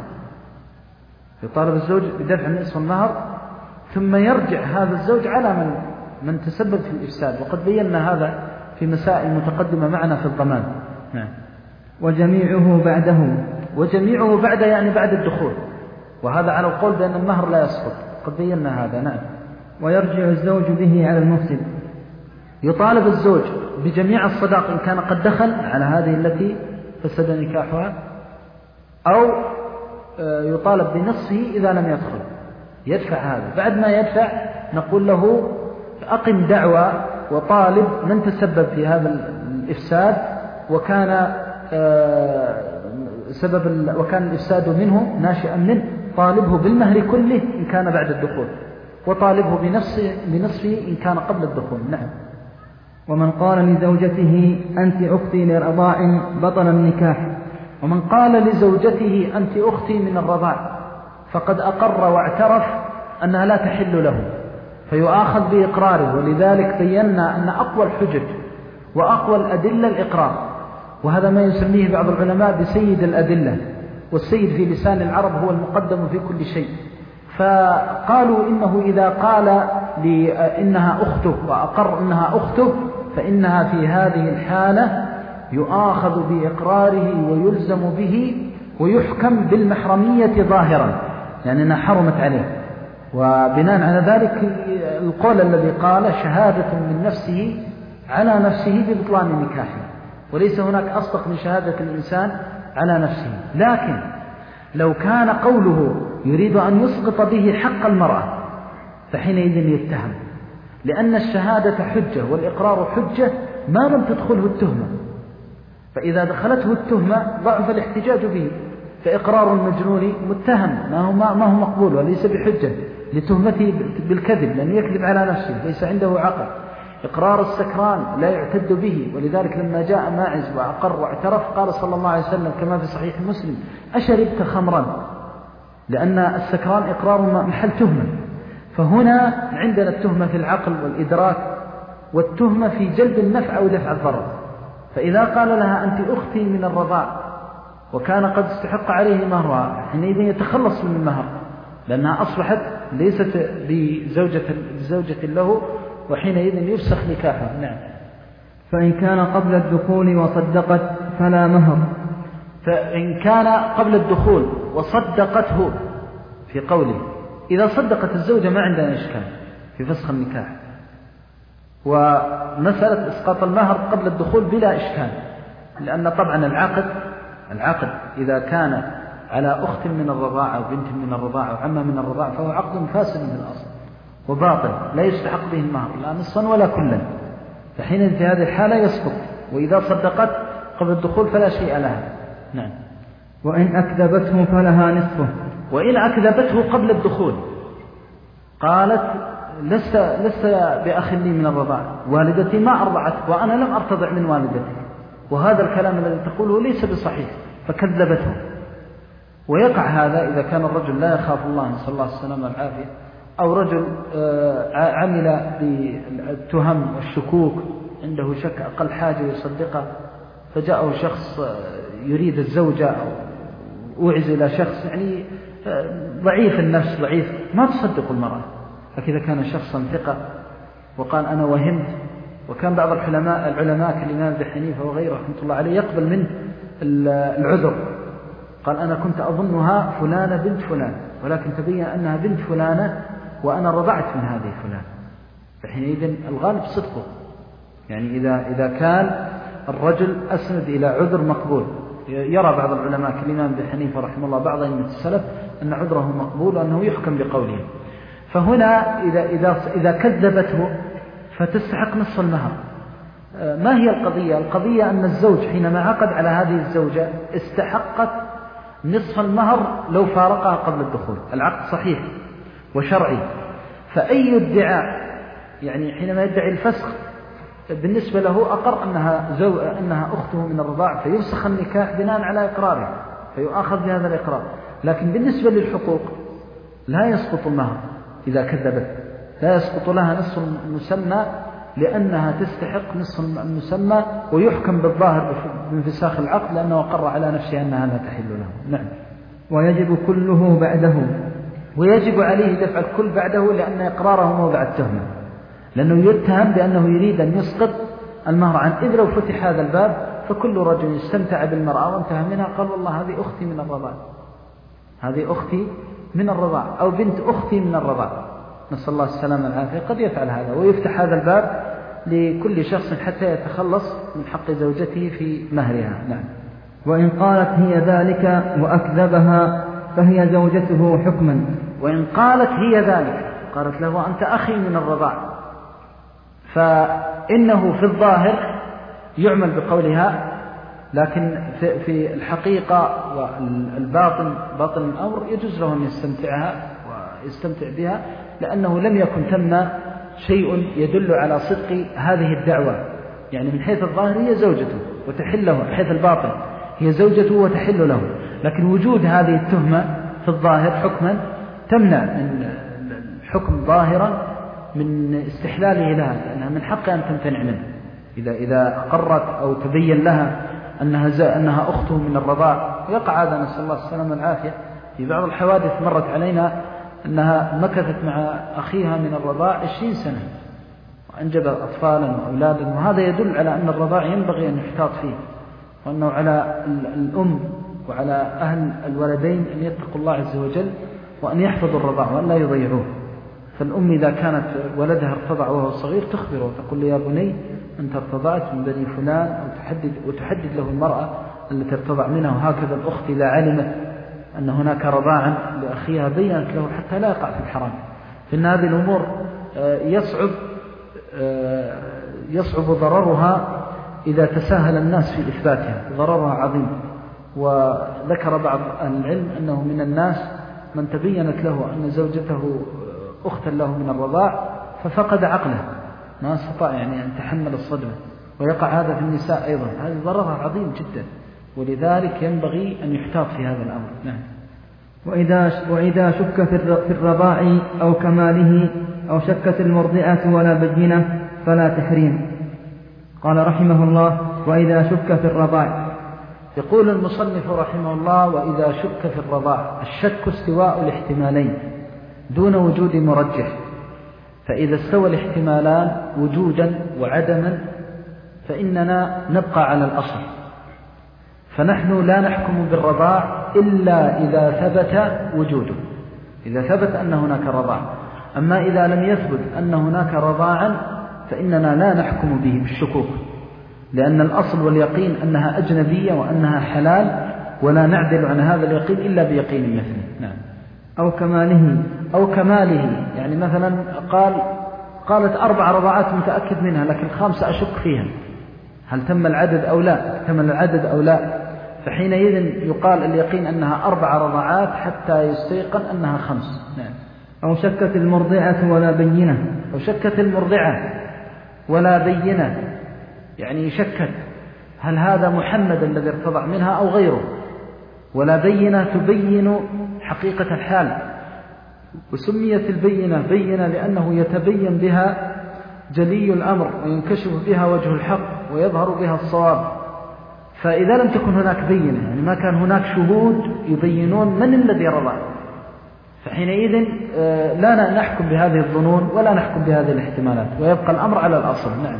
المهر، ثم يرجع هذا الزوج على من تسبب في الإفساد، وقد بينا هذا في مسائل متقدمة معنا في الضمان. نعم. وجميعه بعد يعني بعد الدخول، وهذا على القول بأن المهر لا يسقط، قد بينا هذا. نعم. ويرجع الزوج به على المفسد، يطالب الزوج بجميع الصداق إن كان قد دخل على هذه التي فسد نكاحها، أو يطالب بنصفه إذا لم يدخل، يدفع هذا. بعد ما يدفع نقول له أقم دعوى وطالب من تسبب في هذا الإفساد وكان الإفساد منه ناشئا منه، طالبه بالمهر كله إن كان بعد الدخول، وطالبه بنصفه إن كان قبل الدخول. نعم. ومن قال لزوجته أنت أختي لرضاع بطل النكاح، ومن قال لزوجته أنت أختي من الرضاع فقد أقر واعترف أنها لا تحل له، فيؤاخذ بإقراره. ولذلك بينا أن أقوى الحجج وأقوى الأدلة الإقرار، وهذا ما يسميه بعض العلماء بسيد الأدلة، والسيد في لسان العرب هو المقدم في كل شيء. فقالوا إنه إذا قال إنها أخته وأقر إنها أخته فإنها في هذه الحالة يؤاخذ بإقراره ويلزم به ويحكم بالمحرمية ظاهرا، يعني أنها حرمت عليه. وبناء على ذلك القول الذي قال شهادة من نفسه على نفسه ببطلان نكاحه، وليس هناك أصدق من شهادة الإنسان على نفسه. لكن لو كان قوله يريد أن يسقط به حق المرأة فحينئذ يتهم، لأن الشهادة حجة والإقرار حجة ما لم تدخله التهمة، فإذا دخلته التهمة ضعف الاحتجاج به، فإقرار المجنون متهم ما هو مقبول وليس بحجة لتهمته بالكذب، لأنه يكذب على نفسه ليس عنده عقل. إقرار السكران لا يعتد به، ولذلك لما جاء ماعز وأقر واعترف قال صلى الله عليه وسلم كما في صحيح مسلم أشربت خمرا، لأن السكران إقرار محل تهمة. فهنا عندنا التهمة في العقل والإدراك، والتهمة في جلب النفع أو دفع الضرر. فإذا قال لها أنت أختي من الرضاع وكان قد استحق عليه مهرها حينئذ يتخلص من المهر، لأنها أصبحت ليست بزوجة له، وحينئذ يفسخ نكاحه. نعم. فإن كان قبل الدخول وصدقت فلا مهر. فإن كان قبل الدخول وصدقته في قوله، إذا صدقت الزوجة ما عندنا إشكال في فسخ النكاح، ومسألة إسقاط المهر قبل الدخول بلا إشكال، لأن طبعا العقد إذا كان على أخت من الرضاعة أو بنت من الرضاعة أو عمة من الرضاعة فهو عقد فاسد من الأصل وباطل لا يستحق به المهر لا نصفا ولا كلا، فحين في هذه الحالة يسقط. وإذا صدقت قبل الدخول فلا شيء لها. نعم. وإن أكذبته فلها نصفه. وإن أكذبته قبل الدخول قالت لست بأخ لي من الرضاعة، والدتي ما أرضعت وأنا لم أرتضع من والدتي، وهذا الكلام الذي تقوله ليس بصحيح، فكذبته. ويقع هذا إذا كان الرجل لا يخاف الله نسأل الله السلامة والعافية، أو رجل عمل بالتهم والشكوك، عنده شك أقل حاجة يصدقه، فجاءه شخص يريد الزوجة أو أوعز إلى شخص يعني ضعيف النفس ضعيف، ما تصدق المرأة. لكن إذا كان شخصا ثقة وقال أنا وهمت، وكان بعض العلماء كالإمام ابي حنيفة وغيره رحمة الله عليه يقبل منه العذر، قال أنا كنت أظنها فلانة بنت فلان، ولكن تبين أنها بنت فلانة وأنا رضعت من هذه فلان، فحينئذ الغالب صدقه. يعني إذا كان الرجل أسند إلى عذر مقبول، يرى بعض العلماء كالإمام أبي حنيفة رحمه الله بعض أئمة السلف أن عذره مقبول وأنه يحكم بقوله. فهنا إذا كذبته فتستحق نصف المهر. ما هي القضية؟ القضية أن الزوج حينما عقد على هذه الزوجة استحقت نصف المهر لو فارقها قبل الدخول. العقد صحيح وشرعي، فأي ادعاء يعني حينما يدعي الفسخ بالنسبة له أقر أنها أخته من الرضاع، فيفسخ النكاح بناء على إقراره فيؤاخذ بهذا الإقرار. لكن بالنسبة للحقوق لا يسقط المهر إذا كذبت، لا يسقط لها نصف المسمى لأنها تستحق نصف المسمى، ويحكم بالظاهر بانفساخ العقد لأنه أقر على نفسه أنها لا تحل له. نعم. ويجب كله بعده، ويجب عليه دفع الكل بعده لأن إقراره موضع التهمة، لأنه يتهم بأنه يريد أن يسقط المهر عنه. إذ لو فتح هذا الباب فكل رجل استمتع بالمرأة وانتهى منها قال والله هذه أختي من الرضاع، هذه أختي من الرضاع، أو بنت أختي من الرضاع، نسأل الله السلامة والعافية. قد يفعل هذا ويفتح هذا الباب لكل شخص حتى يتخلص من حق زوجته في مهرها. نعم. وإن قالت هي ذلك وأكذبها فهي زوجته حكما. وإن قالت هي ذلك، قالت له أنت أخي من الرضاع، فإنه في الظاهر يعمل بقولها، لكن في الحقيقة والباطن باطن الأمر يجوز له أن يستمتع بها، لأنه لم يكن ثم شيء يدل على صدق هذه الدعوة. يعني من حيث الظاهر هي زوجته وتحل له، من حيث الباطن هي زوجته وتحل له، لكن وجود هذه التهمة في الظاهر حكما تمنع من الحكم ظاهرا من استحلاله لها، لأنها من حقها أن تمتنع منه. إذا أقرت أو تبين لها أنها أخته من الرضاع، يقع هذا نسأل الله السلامة والعافية. في بعض الحوادث مرت علينا أنها مكثت مع أخيها من الرضاع 20 سنة وأنجبت أطفالا وأولادا، وهذا يدل على أن الرضاع ينبغي أن يحتاط فيه، وأنه على الأم وعلى أهل الولدين أن يتقوا الله عز وجل وأن يحفظوا الرضاع وأن لا يضيعوه. فالأم إذا كانت ولدها ارتضع وهو صغير تخبره وتقول له يا بني أنت ارتضعت من بني فلان، وتحدد له المرأة التي ارتضع منها. وهكذا الأخت إذا علمت أن هناك رضاعا لأخيها بيّنت له حتى لا يقع في الحرام. فإن هذه الأمور يصعب ضررها إذا تساهل الناس في إثباتها، ضررها عظيم. وذكر بعض أهل العلم أنه من الناس من تبينت له أن زوجته أختا له من الرضاع ففقد عقله، ما استطاع يعني أن تحمل الصدمة، ويقع هذا في النساء أيضا. هذا ضررها عظيم جدا، ولذلك ينبغي أن يحتاط في هذا الأمر. نعم. وإذا شك في الرضاع أو كماله أو شكت المرضعة ولا بينة فلا تحريم. قال رحمه الله وإذا شك في الرضاع. يقول المصنف رحمه الله وإذا شك في الرضاع. الشك استواء الاحتمالين دون وجود مرجح، فإذا استوى الاحتمالان وجودا وعدما فإننا نبقى على الأصل، فنحن لا نحكم بالرضاع إلا إذا ثبت وجوده، إذا ثبت أن هناك رضاع. أما إذا لم يثبت أن هناك رضاعا فإننا لا نحكم به بالشكوك، لأن الأصل واليقين أنها أجنبية وأنها حلال، ولا نعدل عن هذا اليقين إلا بيقين مثله. نعم. أو كماله يعني مثلا قالت 4 رضاعات متأكد منها، لكن 5 أشك فيها، هل تم العدد أو لا، اكتمل العدد أو لا، فحينئذ يقال اليقين أنها 4 رضاعات حتى يستيقن أنها 5. نعم. أو شكت المرضعة ولا بينة. أو شكت المرضعة ولا بينة، يعني شكت هل هذا محمد الذي ارتضع منها أو غيره، ولا بينة تبين حقيقة الحال. وسميت البينة بينة لأنه يتبين بها جلي الأمر وينكشف بها وجه الحق ويظهر بها الصواب. فإذا لم تكن هناك بينة، يعني ما كان هناك شهود يبينون من الذي رضع، فحينئذ لا نحكم بهذه الظنون ولا نحكم بهذه الاحتمالات، ويبقى الأمر على الأصل. نعم.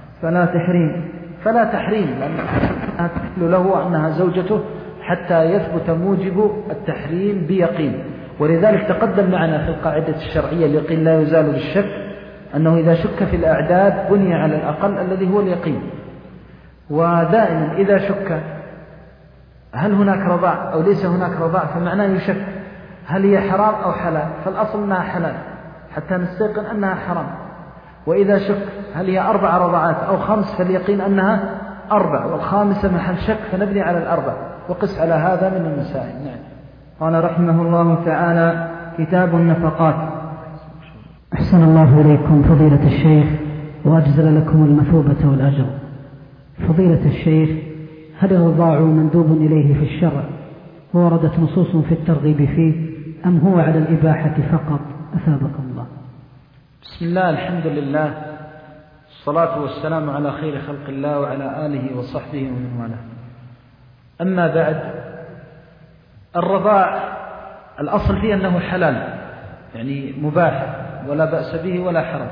فلا تحريم لأنها تحل له أنها زوجته حتى يثبت موجب التحريم بيقين. ولذلك تقدم معنا في القاعدة الشرعية اليقين لا يزال بالشك، أنه إذا شك في الأعداد بني على الأقل الذي هو اليقين. ودائما إذا شك هل هناك رضاع أو ليس هناك رضاع، فمعناه يشك هل هي حرام أو حلال، فالأصل أنها حلال حتى نستيقن أنها حرام. وإذا شك هل هي 4 رضعات أو 5، فاليقين أنها 4، والخامسة محل شك فنبني على 4 وقس على هذا من المسائل. نعم. قال رحمه الله تعالى: كتاب النفقات. أحسن الله إليكم فضيلة الشيخ وأجزل لكم المثوبة والأجر. فضيلة الشيخ، هل الرضاع مندوب إليه في الشرع ووردت نصوص في الترغيب فيه، أم هو على الإباحة فقط؟ أثابكم الله. بسم الله، الحمد لله، الصلاة والسلام على خير خلق الله وعلى آله وصحبه ومن والاه. أما بعد، الرضاع الأصل فيه أنه حلال، يعني مباح ولا بأس به ولا حرج،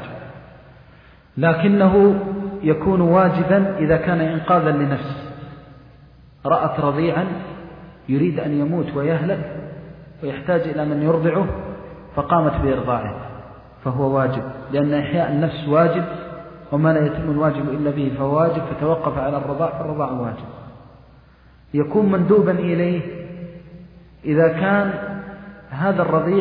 لكنه يكون واجبا إذا كان إنقاذا لنفسه. رأت رضيعا يريد أن يموت ويهلك ويحتاج إلى من يرضعه فقامت بإرضاعه، فهو واجب، لأن إحياء النفس واجب، وما لا يتم الواجب إلا به فهو واجب، فتوقف على الرضاع فالرضاع واجب. يكون مندوبا إليه إذا كان هذا الرضيع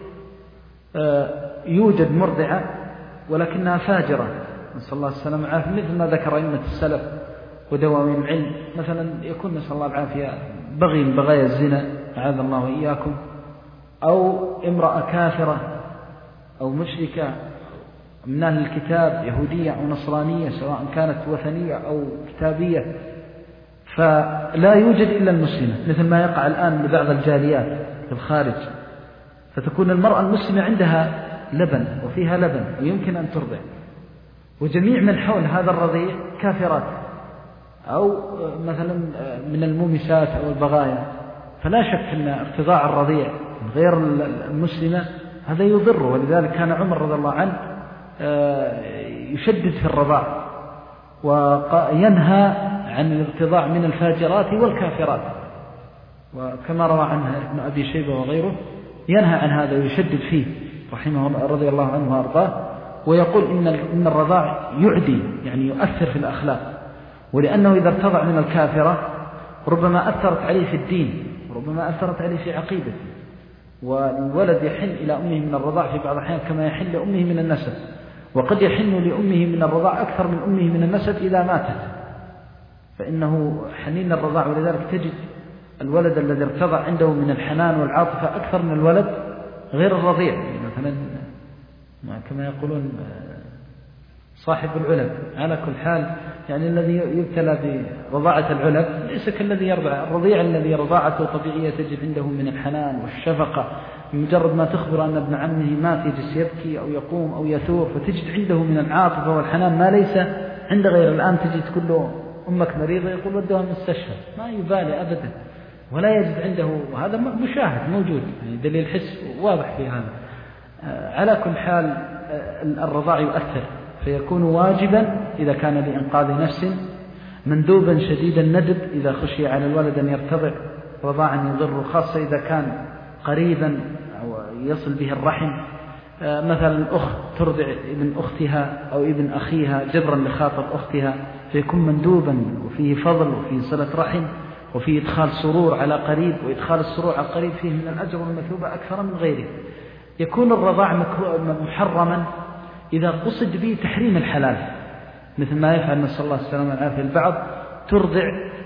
يوجد مرضعة ولكنها فاجرة، نسأل الله السلامة والعافية، مثل ما ذكر أئمة السلف ودواوين العلم. مثلا يكون نسأل الله العافية بغي من بغايا الزنا، أعاذ الله وإياكم، أو امرأة كافرة أو مشركة من أهل الكتاب، يهودية أو نصرانية، سواء كانت وثنية أو كتابية، فلا يوجد إلا المسلمة، مثل ما يقع الآن لبعض الجاليات في الخارج، فتكون المرأة المسلمة عندها لبن وفيها لبن ويمكن أن ترضع، وجميع من حول هذا الرضيع كافرات أو مثلا من المومسات أو البغايا، فلا شك أن ارتضاع الرضيع غير المسلمة هذا يضره. ولذلك كان عمر رضي الله عنه يشدد في الرضاع وينهى عن الارتضاع من الفاجرات والكافرات، وكما روى عنه ابن أبي شيبة وغيره ينهى عن هذا ويشدد فيه رحمه الله رضي الله عنه وأرضاه، ويقول إن الرضاع يعدي، يعني يؤثر في الأخلاق، ولأنه إذا ارتضع من الكافرة ربما أثرت عليه في الدين، وربما أثرت عليه في عقيدته، والولد يحن إلى أمه من الرضاع في بعض الأحيان كما يحن لأمه من النسب، وقد يحن لأمه من الرضاع أكثر من أمه من النسب إذا ماتت، فإنه حنين الرضاع. ولذلك تجد الولد الذي ارتضع عنده من الحنان والعاطفة أكثر من الولد غير الرضيع، مثلا كما يقولون صاحب العلب. على كل حال يعني الذي يبتلى برضاعة العلب ليس كالذي يرضع. الرضيع الذي رضاعته طبيعية تجد عنده من الحنان والشفقة، مجرد ما تخبر أن ابن عمه مات يجلس يبكي أو يقوم أو يثور، فتجد عنده من العاطفة والحنان ما ليس عند غير. الآن تجد كله أمك مريضة يقول ودها المستشفى، ما يبالي أبدا، ولا يجد عنده، وهذا مشاهد موجود، يعني دليل حس واضح في هذا. على كل حال الرضاع يؤثر، فيكون واجبا إذا كان لإنقاذ نفس، مندوبا شديد الندب إذا خشي على الولد أن يرتضع رضاعا يضر، خاصة إذا كان قريبا أو يصل به الرحم، مثلا الأخت ترضع ابن أختها أو ابن أخيها جبرا لخاطر أختها، فيكون مندوبا وفيه فضل وفيه صلة رحم وفيه إدخال سرور على قريب، وإدخال السرور على قريب فيه من الأجر والمثوبة أكثر من غيره. يكون الرضاع محرما إذا قصد به تحريم الحلال، مثل ما يفعل نسأل الله السلامة والعافية البعض، ترضع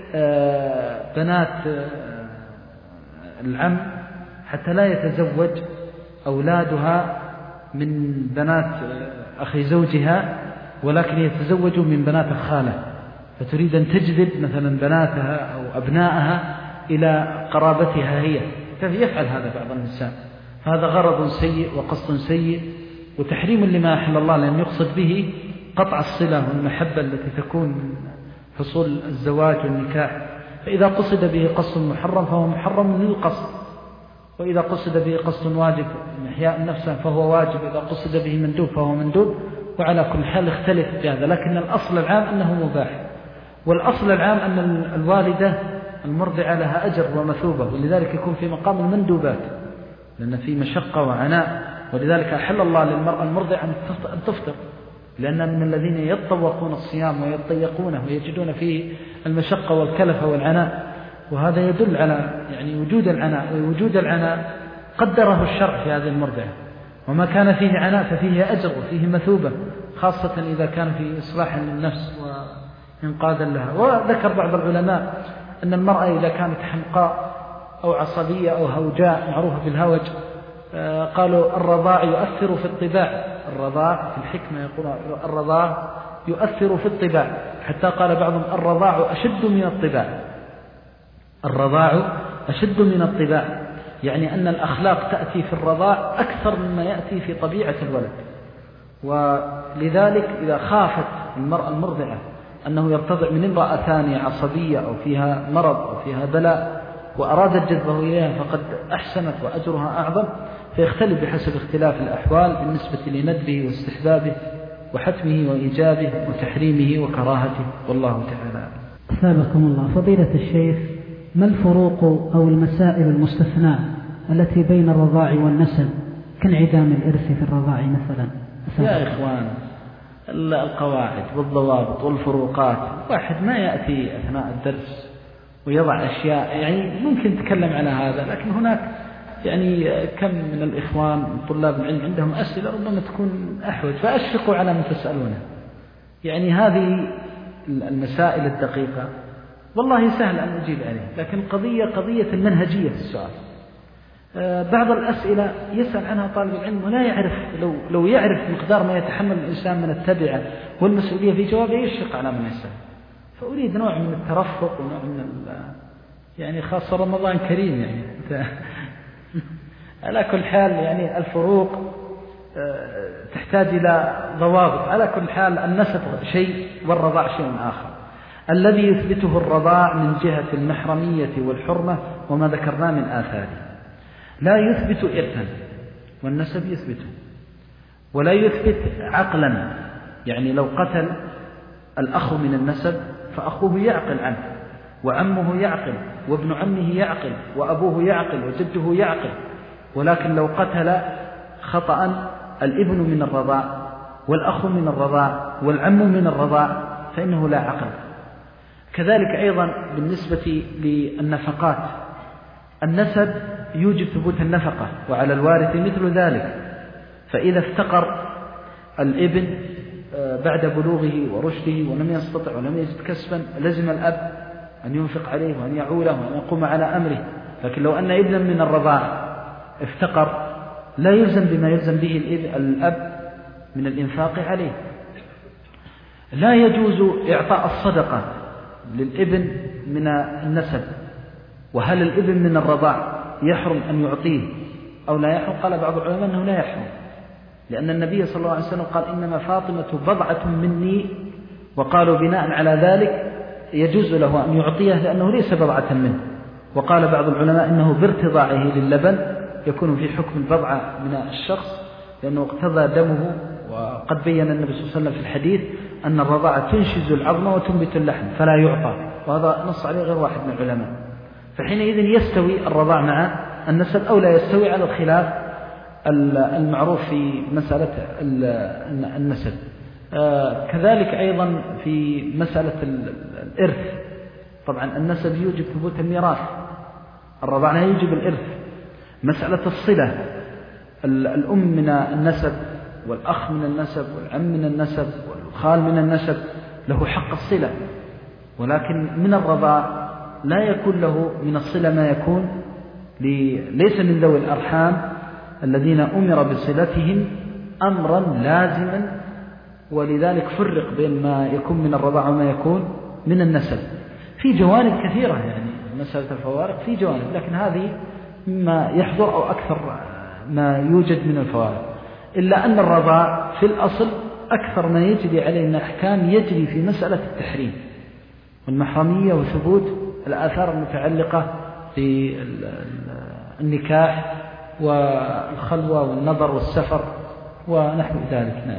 بنات العم حتى لا يتزوج أولادها من بنات أخي زوجها، ولكن يتزوجوا من بنات الخالة، فتريد أن تجذب مثلا بناتها أو أبنائها إلى قرابتها هي، فيفعل هذا بعض النساء. هذا غرض سيء وقصد سيء وتحريم لما أحل الله، لأن يقصد به قطع الصلة والمحبة التي تكون من حصول الزواج والنكاح. فإذا قصد به قصد محرم فهو محرم للقصد، وإذا قصد به قصد واجب من إحياء النفس فهو واجب، إذا قصد به مندوب فهو مندوب. وعلى كل حال اختلف بهذا، لكن الأصل العام أنه مباح، والأصل العام أن الوالدة المرضعة لها أجر ومثوبة، ولذلك يكون في مقام المندوبات، لأن في مشقة وعناء. ولذلك أحل الله للمرأة المرضعة أن تفطر، لأن من الذين يتطوقون الصيام ويتضيقونه ويجدون فيه المشقة والكلفة والعناء. وهذا يدل على يعني وجود العناء قدره الشرع في هذه المرضعة، وما كان فيه عناء ففيه أجر وفيه مثوبة، خاصة إذا كان في إصلاح للنفس وإنقاذا لها. وذكر بعض العلماء أن المرأة إذا كانت حمقاء أو عصبية أو هوجاء معروفة بالهوج، قالوا الرضاع يؤثر في الطباع. الرضاع في الحكمة يقول الرضاع يؤثر في الطباع، حتى قال بعضهم الرضاع أشد من الطباع. الرضاع أشد من الطباع، يعني أن الأخلاق تأتي في الرضاع أكثر مما يأتي في طبيعة الولد. ولذلك إذا خافت المرأة المرضعة أنه يرتضع من امرأة ثانية عصبية أو فيها مرض أو فيها بلاء وأرادت جذبه إليها فقد أحسنت وأجرها أعظم، فيختلف بحسب اختلاف الأحوال بالنسبة لندبه واستحبابه وحتمه وإيجابه وتحريمه وكراهته، والله تعالى. أثابكم الله. فضيلة الشيخ، ما الفروق أو المسائل المستثناة التي بين الرضاع والنسب كانعدام الإرث في الرضاع مثلا؟ يا إخوان، القواعد والضوابط والفروقات واحد ما يأتي أثناء الدرس ويضع أشياء، يعني ممكن نتكلم على هذا، لكن هناك يعني كم من الإخوان طلاب العلم عندهم أسئلة ربما تكون أحوج، فأشفقوا على من تسألونه. يعني هذه المسائل الدقيقة والله سهل أن أجيب عليه، لكن قضية المنهجية في السؤال. بعض الأسئلة يسأل عنها طالب العلم ولا يعرف، لو يعرف مقدار ما يتحمل الإنسان من التبعة والمسؤولية في جوابه يشفق على من يسأل. فأريد نوع من الترفق ونوع من يعني خاصة رمضان كريم يعني على كل حال يعني الفروق تحتاج إلى ضوابط. على كل حال النسب شيء والرضاع شيء آخر. الذي يثبته الرضاع من جهة المحرمية والحرمة وما ذكرناه من آثاره لا يثبت إرثا، والنسب يثبته، ولا يثبت عقلا. يعني لو قتل الأخ من النسب فأخوه يعقل عنه، وعمه يعقل، وابن عمه يعقل، وأبوه يعقل، وجده يعقل. ولكن لو قتل خطأ الابن من الرضاع والأخ من الرضاع والعم من الرضاع فإنه لا عقل. كذلك أيضا بالنسبة للنفقات، النسب يوجب ثبوت النفقة وعلى الوارث مثل ذلك. فإذا افتقر الابن بعد بلوغه ورشده ولم يستطع ولم يجد كسبا لزم الأب أن ينفق عليه وأن يعوله وأن يقوم على أمره. لكن لو أن ابنا من الرضاع افتقر لا يلزم بما يلزم به الأب من الإنفاق عليه. لا يجوز إعطاء الصدقة للابن من النسب. وهل الابن من الرضاع يحرم أن يعطيه أو لا يحرم؟ قال بعض العلماء أنه لا يحرم، لأن النبي صلى الله عليه وسلم قال إنما فاطمة بضعة مني، وقالوا بناء على ذلك يجوز له أن يعطيه لأنه ليس بضعة منه. وقال بعض العلماء إنه بارتضاعه للبن يكون في حكم البضعة من الشخص، لأنه اقتضى دمه. وقد بين النبي صلى الله عليه وسلم في الحديث أن الرضاعة تنشز العظم وتنبت اللحم فلا يعطى، وهذا نص عليه غير واحد من العلماء. فحينئذ يستوي الرضاع مع النسب أو لا يستوي، على الخلاف المعروف في مسألة النسب. كذلك أيضا في مسألة الإرث، طبعا النسب يوجب ثبوت الميراث، الرضاع لا يوجب الإرث. مسألة الصلة، الأم من النسب والأخ من النسب والعم من النسب والخال من النسب له حق الصلة، ولكن من الرضاع لا يكون له من الصلة ما يكون ليس من ذوي الأرحام الذين أمر بصلتهم أمرا لازما. ولذلك فرق بين ما يكون من الرضاع وما يكون من النسب في جوانب كثيرة. يعني مسألة الفوارق في جوانب، لكن هذه مما يحضر أو أكثر ما يوجد من الفوارق. إلا أن الرضاع في الأصل أكثر ما يجري عليه من أحكام يجري في مسألة التحريم والمحرمية وثبوت الآثار المتعلقة بالنكاح والخلوة والنظر والسفر ونحو ذلك. نعم.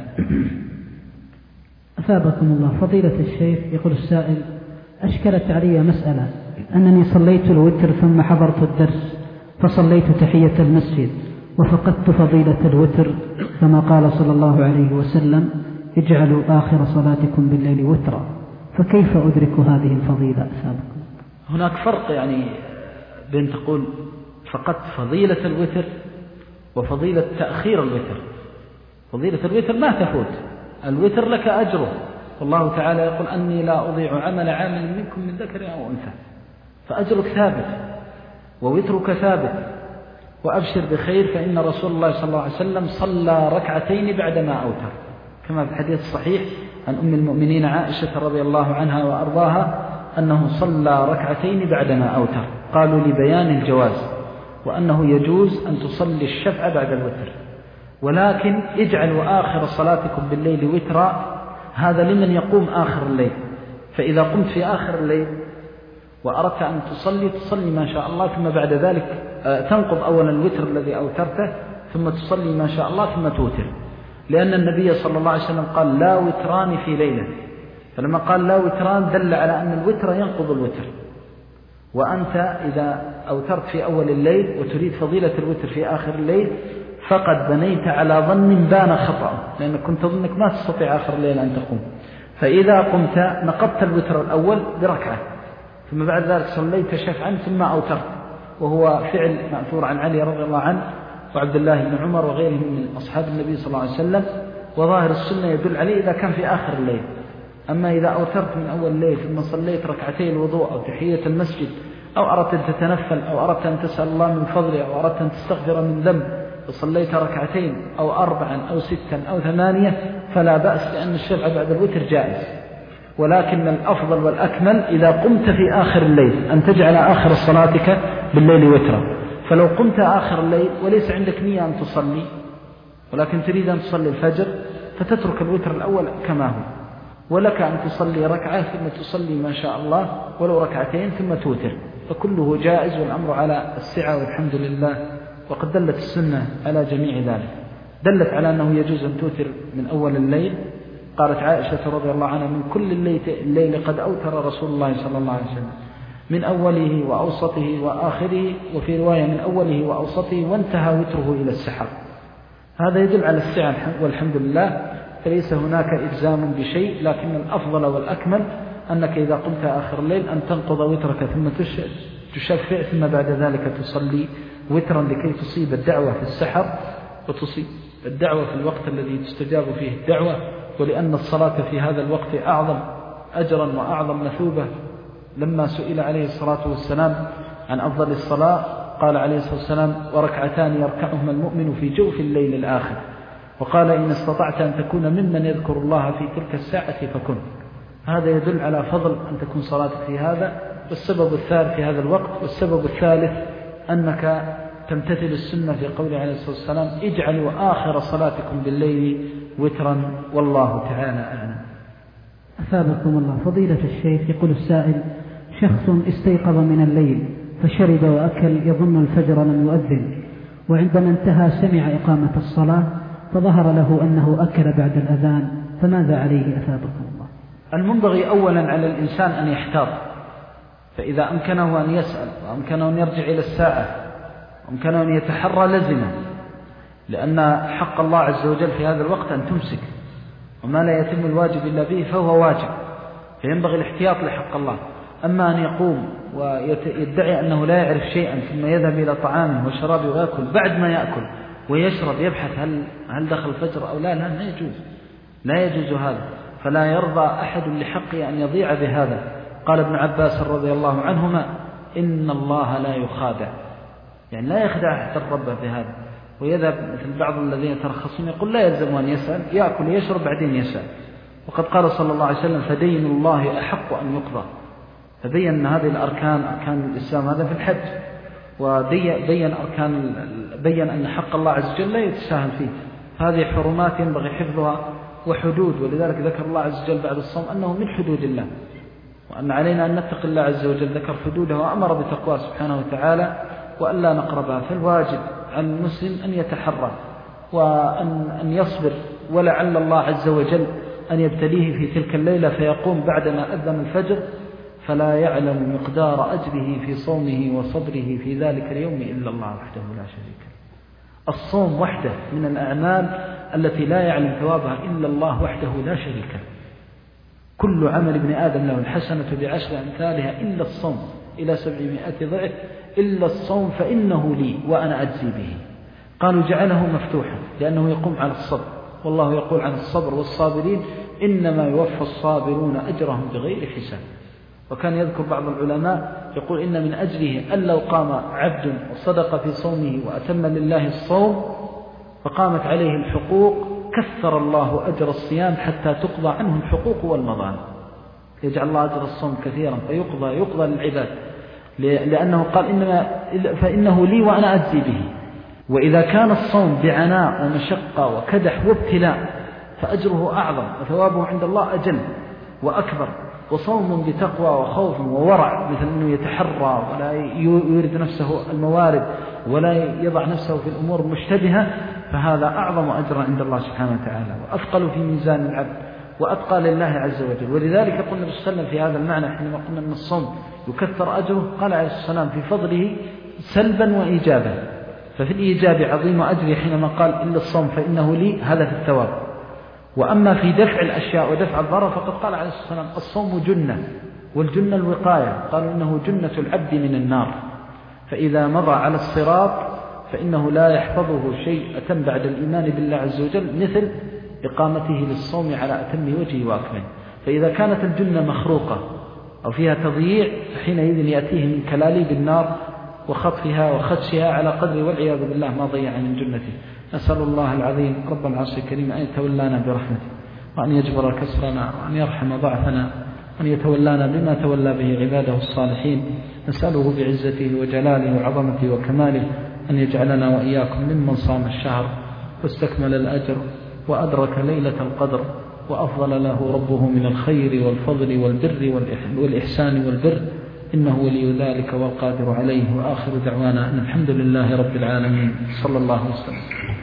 أثابكم الله. فضيلة الشيخ، يقول السائل: أشكلت علي مسألة أنني صليت الوتر ثم حضرت الدرس فصليت تحية المسجد وفقدت فضيلة الوتر، كما قال صلى الله عليه وسلم: اجعلوا آخر صلاتكم بالليل وترا، فكيف أدرك هذه الفضيلة؟ أثابكم. هناك فرق يعني بين تقول فقط فضيلة الوتر وفضيلة تأخير الوتر. فضيلة الوتر ما تفوت، الوتر لك أجره، والله تعالى يقول أني لا أضيع عمل عامل منكم من ذكر أو أنثى، فأجرك ثابت ووترك ثابت. وأبشر بخير فإن رسول الله صلى الله عليه وسلم صلى ركعتين بعدما أوتر، كما في الحديث الصحيح عن أم المؤمنين عائشة رضي الله عنها وأرضاها أنه صلى ركعتين بعدما أوتر. قالوا لبيان الجواز وأنه يجوز أن تصلي الشفع بعد الوتر، ولكن اجعلوا آخر صلاتكم بالليل وترا، هذا لمن يقوم آخر الليل. فإذا قمت في آخر الليل وأردت أن تصلي ما شاء الله، ثم بعد ذلك تنقض أولا الوتر الذي أوترته ثم تصلي ما شاء الله ثم توتر، لأن النبي صلى الله عليه وسلم قال لا وتران في ليلة، فلما قال لا وتران دل على أن الوتر ينقض الوتر. وأنت إذا أوترت في أول الليل وتريد فضيلة الوتر في آخر الليل فقد بنيت على ظن بان خطأ، لأنك كنت تظنك ما تستطيع آخر الليل أن تقوم. فإذا قمت نقضت الوتر الأول بركعة، ثم بعد ذلك صليت شفعا ثم أوترت، وهو فعل مأثور عن علي رضي الله عنه وعبد الله بن عمر وغيرهم من أصحاب النبي صلى الله عليه وسلم. وظاهر السنة يدل عليه إذا كان في آخر الليل. أما إذا أوترت من أول الليل ثم صليت ركعتي الوضوء أو تحية المسجد، أو أردت أن تتنفل، أو أردت أن تسأل الله من فضله، أو أردت أن تستغفر من ذنب، وصليت ركعتين أو 4 أو 6 أو 8 فلا بأس، لأن الشفع بعد الوتر جائز. ولكن الأفضل والأكمل إذا قمت في آخر الليل أن تجعل آخر صلاتك بالليل وترا. فلو قمت آخر الليل وليس عندك نية أن تصلي ولكن تريد أن تصلي الفجر، فتترك الوتر الأول كما هو، ولك أن تصلي ركعة ثم تصلي ما شاء الله ولو ركعتين ثم توتر، فكله جائز والأمر على السعة والحمد لله. وقد دلت السنة على جميع ذلك، دلت على أنه يجوز أن توتر من أول الليل. قالت عائشة رضي الله عنها من كل الليل قد أوتر رسول الله صلى الله عليه وسلم، من أوله وأوسطه وآخره، وفي رواية من أوله وأوسطه وانتهى وتره إلى السحر. هذا يدل على السعة والحمد لله، فليس هناك إلزام بشيء، لكن الأفضل والأكمل أنك إذا قمت آخر الليل أن تنقض وترك ثم تشفع، ثم بعد ذلك تصلي وترا لكي تصيب الدعوة في السحر وتصيب الدعوة في الوقت الذي تستجاب فيه الدعوة. ولأن الصلاة في هذا الوقت أعظم أجرا وأعظم مثوبة. لما سئل عليه الصلاة والسلام عن أفضل الصلاة قال عليه الصلاة والسلام وركعتان يركعهما المؤمن في جوف الليل الآخر، وقال إن استطعت أن تكون ممن يذكر الله في تلك الساعة فكن. هذا يدل على فضل أن تكون صلاتك في هذا. والسبب الثالث في هذا الوقت، والسبب الثالث أنك تمتثل السنة في قوله عليه الصلاة والسلام اجعلوا آخر صلاتكم بالليل وترا والله تعالى أعلم. أثابكم الله. فضيلة الشيخ، يقول السائل: شخص استيقظ من الليل فشرب وأكل يظن الفجر لم يؤذن، وعندما انتهى سمع إقامة الصلاة فظهر له أنه أكل بعد الأذان، فماذا عليه أثابكم الله؟ المنبغي أولا على الإنسان أن يحتاط، فإذا أمكنه أن يسأل وأمكنه أن يرجع إلى الساعة وأمكنه أن يتحرى لزمه، لأن حق الله عز وجل في هذا الوقت أن تمسك، وما لا يتم الواجب إلا به فهو واجب، فينبغي الاحتياط لحق الله. أما أن يقوم ويدعي أنه لا يعرف شيئا ثم يذهب إلى طعامه وشرابه ويأكل، بعد ما يأكل ويشرب يبحث هل دخل الفجر أو لا يجوز، لا يجوز هذا. فلا يرضى أحد لحقه أن يضيع بهذا. قال ابن عباس رضي الله عنهما إن الله لا يخادع، يعني لا يخدع أحد ربه بهذا. ويذهب مثل بعض الذين يترخصون يقول لا يلزم أن يسأل، يأكل يشرب بعدين يسأل. وقد قال صلى الله عليه وسلم فدين الله أحق أن يقضى، فبين أن هذه الأركان أركان الإسلام هذا في الحج، بين أن حق الله عز وجل لا يتساهل فيه، هذه حرمات ينبغي حفظها وحدود. ولذلك ذكر الله عز وجل بعد الصوم أنه من حدود الله، وأن علينا أن نتقي الله عز وجل، ذكر حدوده وأمر بتقواه سبحانه وتعالى وألا نقربها. فالواجب على المسلم أن يتحرى وأن يصبر، ولعل الله عز وجل أن يبتليه في تلك الليلة فيقوم بعدما أذن الفجر، فلا يعلم مقدار أجره في صومه وصبره في ذلك اليوم إلا الله وحده لا شريك له. الصوم وحده من الأعمال التي لا يعلم ثوابها إلا الله وحده لا شريك له. كل عمل ابن آدم له الحسنة بعشر أمثالها إلا الصوم، إلى 700 ضعف إلا الصوم فإنه لي وأنا أجزي به. قالوا جعله مفتوحا لأنه يقوم على الصبر، والله يقول عن الصبر والصابرين إنما يوفى الصابرون أجرهم بغير حساب. وكان يذكر بعض العلماء يقول إن من أجله أن لو قام عبد وصدق في صومه وأتم لله الصوم فقامت عليه الحقوق كثر الله أجر الصيام حتى تقضى عنه الحقوق والمظالم، يجعل الله أجر الصوم كثيرا فيقضى للعباد، لأنه قال فإنه لي وأنا أجزي به. وإذا كان الصوم بعناء ومشقة وكدح وابتلاء فأجره أعظم وثوابه عند الله أجل وأكبر. وصوم بتقوى وخوف وورع مثل أنه يتحرى ولا يورد نفسه الموارد ولا يضع نفسه في الأمور المشتبهة فهذا أعظم أجرا عند الله سبحانه وتعالى وأثقل في ميزان العبد وأتقى لله عز وجل. ولذلك قلنا النبي صلى الله عليه وسلم في هذا المعنى حينما قلنا أن الصوم يكثر أجره قال عليه الصلاة والسلام في فضله سلبا وإيجابا. ففي الإيجاب عظيم أجره حينما قال إلا الصوم فإنه لي، هذا في الثواب. وأما في دفع الأشياء ودفع الضرر فقد قال عليه الصلاة والسلام الصوم جنة، والجنة الوقاية، قالوا إنه جنة العبد من النار، فإذا مضى على الصراط فإنه لا يحفظه شيء أتم بعد الإيمان بالله عز وجل مثل إقامته للصوم على أتم وجه وأكمل. فإذا كانت الجنة مخروقة أو فيها تضييع فحينئذ يأتيه من كلاليب النار وخطفها وخدشها على قدر والعياذ بالله ما ضيع من جنته. نسأل الله العظيم رب العرش الكريم أن يتولانا برحمته وأن يجبر كسرنا وأن يرحم ضعفنا وأن يتولانا بما تولى به عباده الصالحين. نسأله بعزته وجلاله وعظمته وكماله أن يجعلنا وإياكم ممن صام الشهر واستكمل الأجر وأدرك ليلة القدر وأفضل له ربه من الخير والفضل والبر والإحسان والبر، إنه ولي ذلك والقادر عليه. وآخر دعوانا أن الحمد لله رب العالمين. صلى الله وسلم.